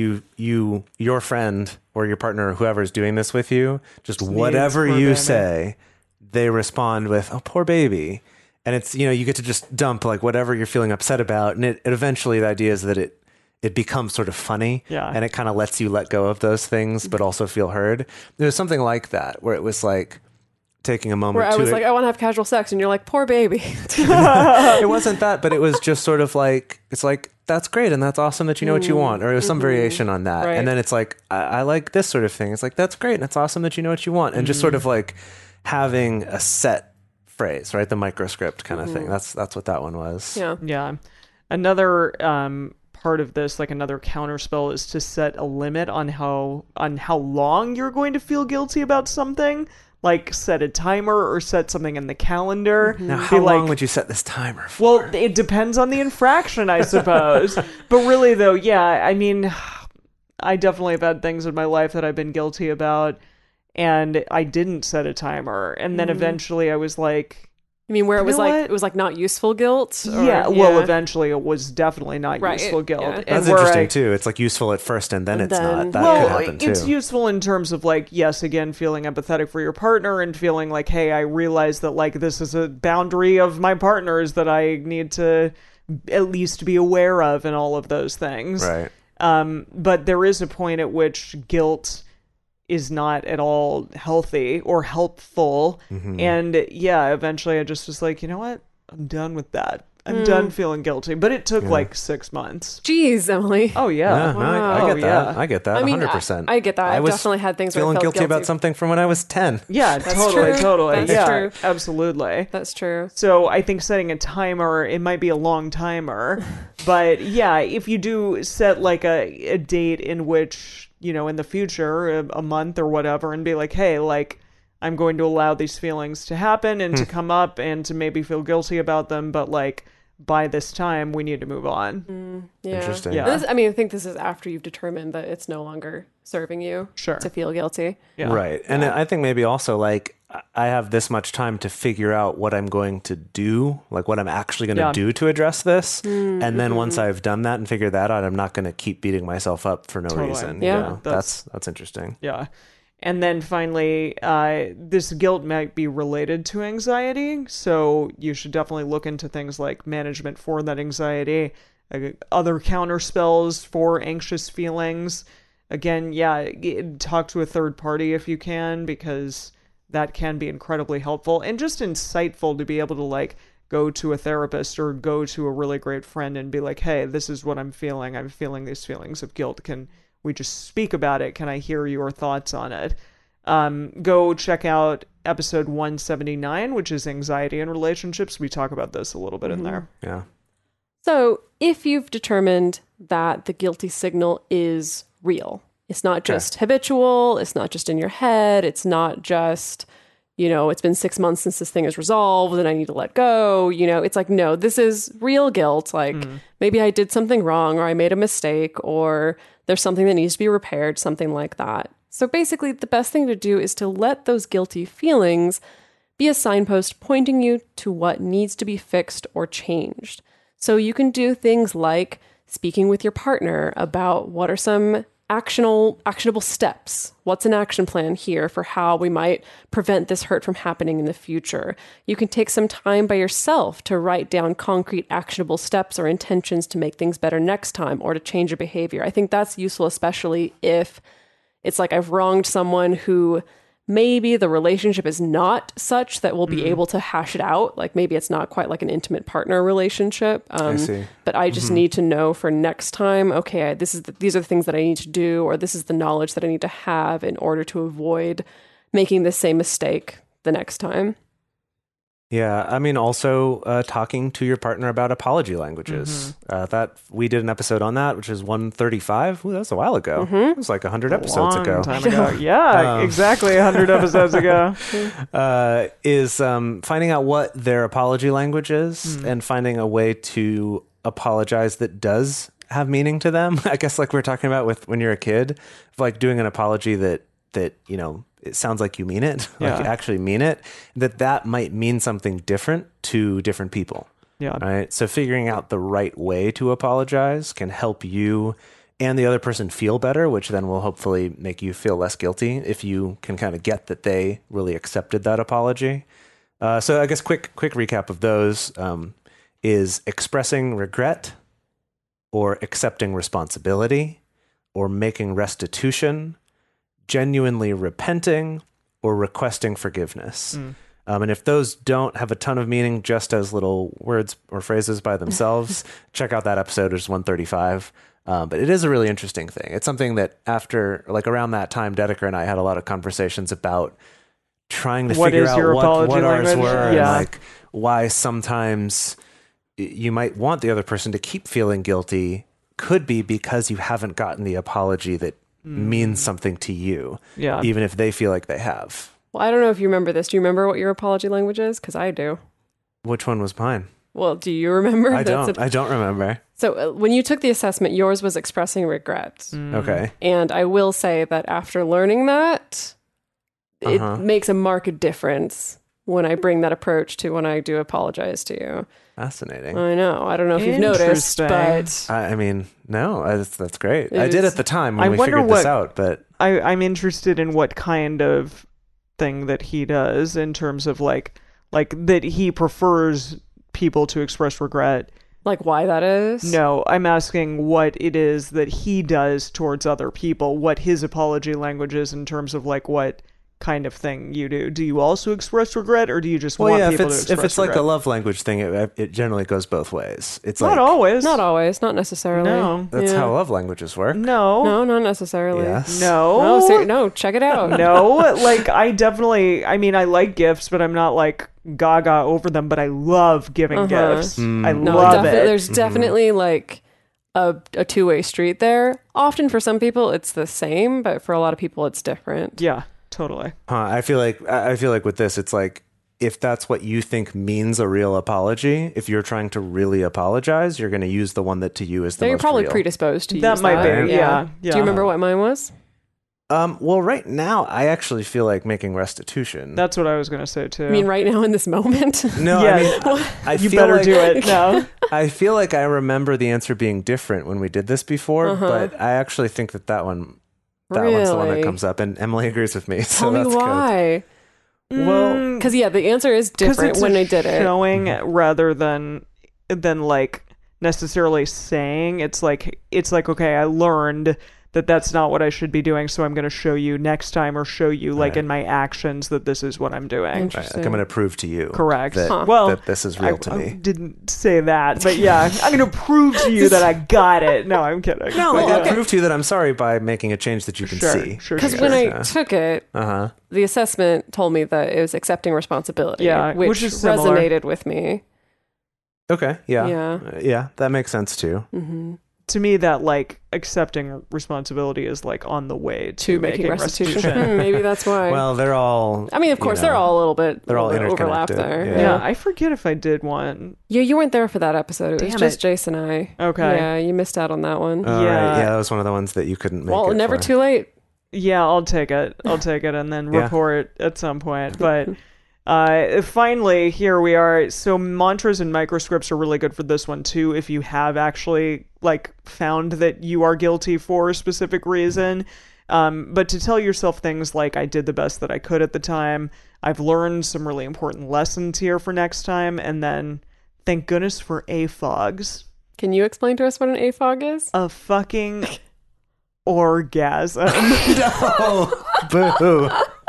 your friend or your partner or whoever's doing this with you, just whatever poor you baby. say, they respond with, "Oh, poor baby." And it's, you get to just dump like whatever you're feeling upset about. And it eventually, the idea is that it becomes sort of funny, and it kind of lets you let go of those things, but also feel heard. There's something like that where it was like taking a moment Where I was like, I want to have casual sex, and you're like, poor baby. It wasn't that, but it was just sort of like, it's like, that's great and that's awesome that you know what you want, or it was some variation on that. Right. And then it's like, I like this sort of thing. It's like, that's great and it's awesome that you know what you want, and just sort of like having a set phrase, right? The microscript kind of thing. That's what that one was. Yeah. Yeah. Another part of this, like another counterspell, is to set a limit on how long you're going to feel guilty about something. Like set a timer or set something in the calendar. Now, how long would you set this timer for? Well, it depends on the infraction, I suppose. But really, though, yeah, I mean, I definitely have had things in my life that I've been guilty about, and I didn't set a timer. And then eventually I was like... I mean, where it was know like, what? it was like not useful guilt? Or, Yeah, well, eventually it was definitely not Right, useful guilt. yeah. And That's where interesting too. It's like useful at first and then it's not. That could happen too. It's useful in terms of like, yes, again, feeling empathetic for your partner and feeling like, hey, I realize that like this is a boundary of my partner's that I need to at least be aware of and all of those things. Right. But there is a point at which guilt is not at all healthy or helpful. And yeah, eventually I just was like, you know what? I'm done with that. I'm done feeling guilty. But it took like 6 months. Jeez, Emily. Oh, yeah. Yeah, no, I get that. yeah. I get that. I mean, 100%. I get that. I've was definitely had things where I feeling felt guilty about something from when I was 10. Yeah, totally, true. totally. That's yeah, true. absolutely. That's true. So I think setting a timer, it might be a long timer, but yeah, if you do set like a date in which, in the future, a month or whatever, and be like, hey, like, I'm going to allow these feelings to happen and to come up and to maybe feel guilty about them, but like, by this time, we need to move on. Yeah. Interesting. Yeah. I think this is after you've determined that it's no longer serving you Sure. to feel guilty. Yeah. Right. And I think maybe also like I have this much time to figure out what I'm going to do, like what I'm actually going to do to address this. And then once I've done that and figured that out, I'm not going to keep beating myself up for no Totally. reason. Yeah. That's interesting. Yeah. And then finally, this guilt might be related to anxiety. So you should definitely look into things like management for that anxiety, other counter spells for anxious feelings. Again, talk to a third party if you can, because that can be incredibly helpful and just insightful to be able to like go to a therapist or go to a really great friend and be like, hey, this is what I'm feeling. I'm feeling these feelings of guilt. Can we just speak about it? Can I hear your thoughts on it? Go check out episode 179, which is anxiety in relationships. We talk about this a little bit in there. Yeah. So if you've determined that the guilty signal is real, it's not just habitual, it's not just in your head, it's not just, it's been 6 months since this thing is resolved and I need to let go. It's like, no, this is real guilt. Like maybe I did something wrong or I made a mistake or there's something that needs to be repaired, something like that. So basically, the best thing to do is to let those guilty feelings be a signpost pointing you to what needs to be fixed or changed. So you can do things like speaking with your partner about what are some actionable steps. What's an action plan here for how we might prevent this hurt from happening in the future? You can take some time by yourself to write down concrete actionable steps or intentions to make things better next time or to change your behavior. I think that's useful, especially if it's like I've wronged someone who maybe the relationship is not such that we'll be able to hash it out. Like maybe it's not quite like an intimate partner relationship. I see. But I just need to know for next time, okay, these are the things that I need to do, or this is the knowledge that I need to have in order to avoid making the same mistake the next time. Yeah, I mean, also talking to your partner about apology languages. That we did an episode on that, which is 135. Ooh, that was a while ago. It was like 100 episodes ago. Time ago. Yeah, exactly 100 episodes ago. Is finding out what their apology language is and finding a way to apologize that does have meaning to them. I guess like we were talking about with when you're a kid, like doing an apology that it sounds like you mean it, like you actually mean it, that might mean something different to different people. Yeah. Right. So figuring out the right way to apologize can help you and the other person feel better, which then will hopefully make you feel less guilty if you can kind of get that they really accepted that apology. So I guess quick recap of those is expressing regret, or accepting responsibility, or making restitution, genuinely repenting, or requesting forgiveness. And if those don't have a ton of meaning just as little words or phrases by themselves, check out that episode, it's 135. But it is a really interesting thing. It's something that after, like around that time, Dedeker and I had a lot of conversations about trying to figure out what ours were and like why sometimes you might want the other person to keep feeling guilty could be because you haven't gotten the apology that means something to you, even if they feel like they have. Well, I don't know if you remember this. Do you remember what your apology language is? Because I do. Which one was mine? Well, do you remember? I don't remember. So when you took the assessment, yours was expressing regret. Okay. And I will say that after learning that, it makes a marked difference when I bring that approach to when I do apologize to you. Fascinating. I know. I don't know if you've noticed, but... I mean, no, that's great. I did at the time when we figured this out, but... I'm interested in what kind of thing that he does in terms of like that he prefers people to express regret. Like why that is? No, I'm asking what it is that he does towards other people, what his apology language is in terms of like what kind of thing you do. Do you also express regret, or do you just want people to express regret? If it's like a love language thing, it generally goes both ways. It's not like, always. Not always. Not necessarily. No. That's how love languages work. No, not necessarily. Yes. No, check it out. No, like I like gifts, but I'm not like gaga over them, but I love giving gifts. I love it. There's definitely like a two-way street there. Often for some people it's the same, but for a lot of people it's different. Yeah. Totally. I feel like with this, it's like if that's what you think means a real apology, if you're trying to really apologize, you're going to use the one that to you is the most You're probably real. predisposed to that use might that. be. Yeah. Do you remember what mine was? Well, right now I actually feel like making restitution. That's what I was going to say too. I mean, right now in this moment? No, yes. I mean, I you feel better like, do it now. I feel like I remember the answer being different when we did this before, but I actually think that one. That one's the one that comes up, and Emily agrees with me. So Tell me that's why. Good. Well, because the answer is different when I did it. Showing rather than like necessarily saying. It's like okay, I learned that that's not what I should be doing, so I'm going to show you next time, or show you like in my actions that this is what I'm doing. Right, like I'm going to prove to you, correct? That this is real to me. I didn't say that, but yeah, I'm going to prove to you that I got it. No, I'm kidding. No, I'll prove to you that I'm sorry by making a change that you can see. Because when I took it, the assessment told me that it was accepting responsibility, which is similar. resonated with me. Okay, yeah, that makes sense too. Mm-hmm. To me, that like accepting responsibility is like on the way to making restitution. Maybe that's why. Well, they're all. I mean, of course, they're all a little bit. They're all overlap interconnected. there. Yeah, I forget if I did one. Yeah, you weren't there for that episode. It was Damn just it. Jason and I. Okay. Yeah, you missed out on that one. Yeah. Right. Yeah, that was one of the ones that you couldn't make. Well, it never for. too late. Yeah, I'll take it, and then report at some point. But finally, here we are. So mantras and microscripts are really good for this one too. If you have actually like found that you are guilty for a specific reason, but to tell yourself things like, I did the best that I could at the time. I've learned some really important lessons here for next time. And then thank goodness for AFOGs. Can you explain to us what an AFOG is? A fucking orgasm. No, boo.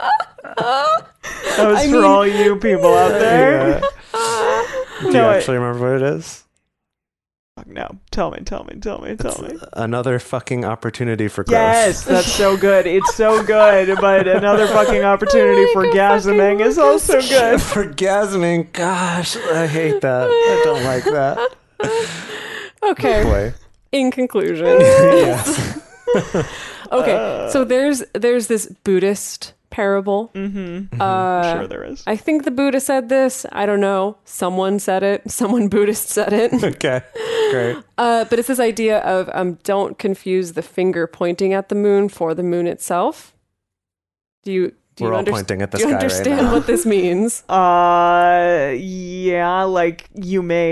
That was for all you people out there. Do you actually remember what it is? No, tell me. Another fucking opportunity for growth. Yes, that's so good. It's so good, but another fucking opportunity for gasming is also good. Forgasming, gosh, I hate that. I don't like that. Okay. Boy. In conclusion. Yes. Okay, so there's this Buddhist parable. I'm sure there is. I think the Buddha said this. I don't know. Someone said it. Someone Buddhist said it. Okay, great. But it's this idea of don't confuse the finger pointing at the moon for the moon itself. We're all pointing at the sky. Do you understand right now. what this means? Yeah, like you may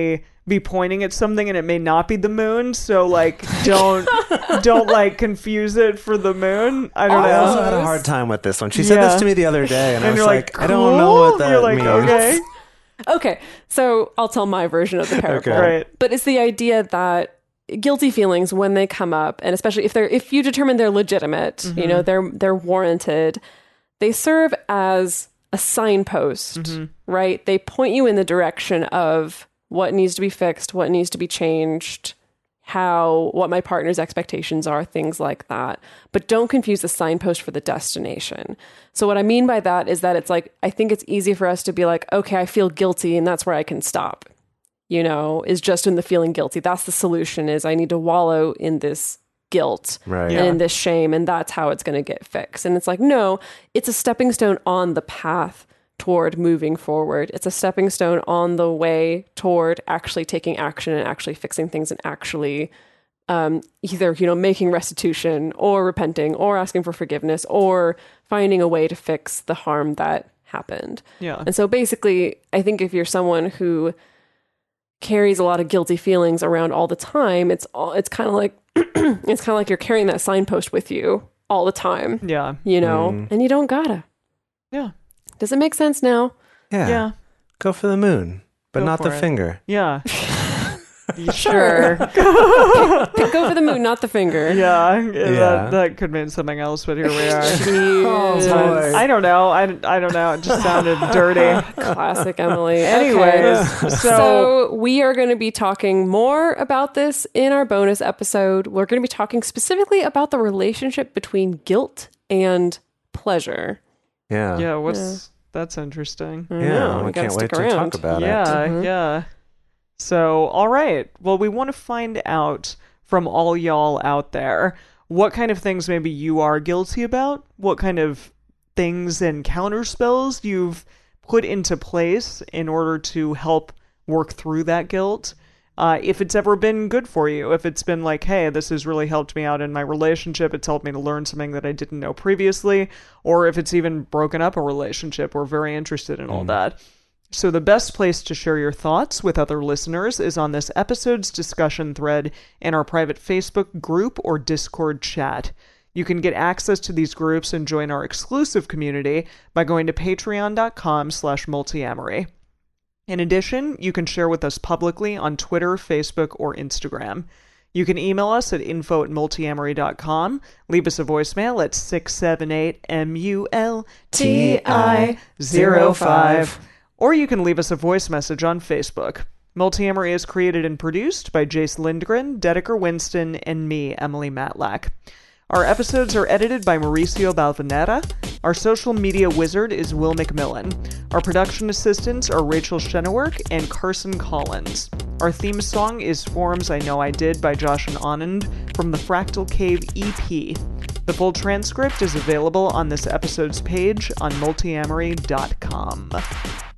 be pointing at something and it may not be the moon, so like don't like confuse it for the moon. I don't I know. also had a hard time with this one. She said this to me the other day, and I was you're like, cool? I don't know what that You're like, means. okay. Okay, so I'll tell my version of the parable. Okay. Right. But it's the idea that guilty feelings, when they come up, and especially if you determine they're legitimate, you know, they're warranted, they serve as a signpost, right? They point you in the direction of what needs to be fixed, what needs to be changed, what my partner's expectations are, things like that. But don't confuse the signpost for the destination. So what I mean by that is that it's like, I think it's easy for us to be like, okay, I feel guilty and that's where I can stop, you know, is just in the feeling guilty. That's the solution, is I need to wallow in this guilt Right. and in this shame, and that's how it's going to get fixed. And it's like, no, it's a stepping stone on the path toward moving forward. It's a stepping stone on the way toward actually taking action and actually fixing things and actually either, you know, making restitution or repenting or asking for forgiveness or finding a way to fix the harm that happened. Yeah. And so basically, I think if you're someone who carries a lot of guilty feelings around all the time, it's kind of like it's kind of like you're carrying that signpost with you all the time, Yeah. you know, and you don't gotta. Yeah. Does it make sense now? Yeah. Yeah. Go for the moon, but Go not for the it. finger. Yeah. Sure. Go for the moon, not the finger. Yeah. Yeah. That could mean something else, but here we are. Yes. boy. I don't know. I don't know. It just sounded dirty. Classic Emily. Anyways, Okay. so So we are going to be talking more about this in our bonus episode. We're going to be talking specifically about the relationship between guilt and pleasure. Yeah. yeah, that's interesting. I Yeah. know, I you gotta can't wait stick to around. talk about it. Yeah, yeah. So, all right. Well, we want to find out from all y'all out there what kind of things maybe you are guilty about, what kind of things and counter spells you've put into place in order to help work through that guilt. If it's ever been good for you, if it's been like, hey, this has really helped me out in my relationship, it's helped me to learn something that I didn't know previously, or if it's even broken up a relationship, we're very interested in all that. So the best place to share your thoughts with other listeners is on this episode's discussion thread in our private Facebook group or Discord chat. You can get access to these groups and join our exclusive community by going to patreon.com/multiamory. In addition, you can share with us publicly on Twitter, Facebook, or Instagram. You can email us at info@multiamory.com, leave us a voicemail at 678-MULTI-05, or you can leave us a voice message on Facebook. Multiamory is created and produced by Jace Lindgren, Dedeker Winston, and me, Emily Matlack. Our episodes are edited by Mauricio Balvanera. Our social media wizard is Will McMillan. Our production assistants are Rachel Shennewerk and Carson Collins. Our theme song is Forms I Know I Did by Josh and Anand from the Fractal Cave EP. The full transcript is available on this episode's page on multiamory.com.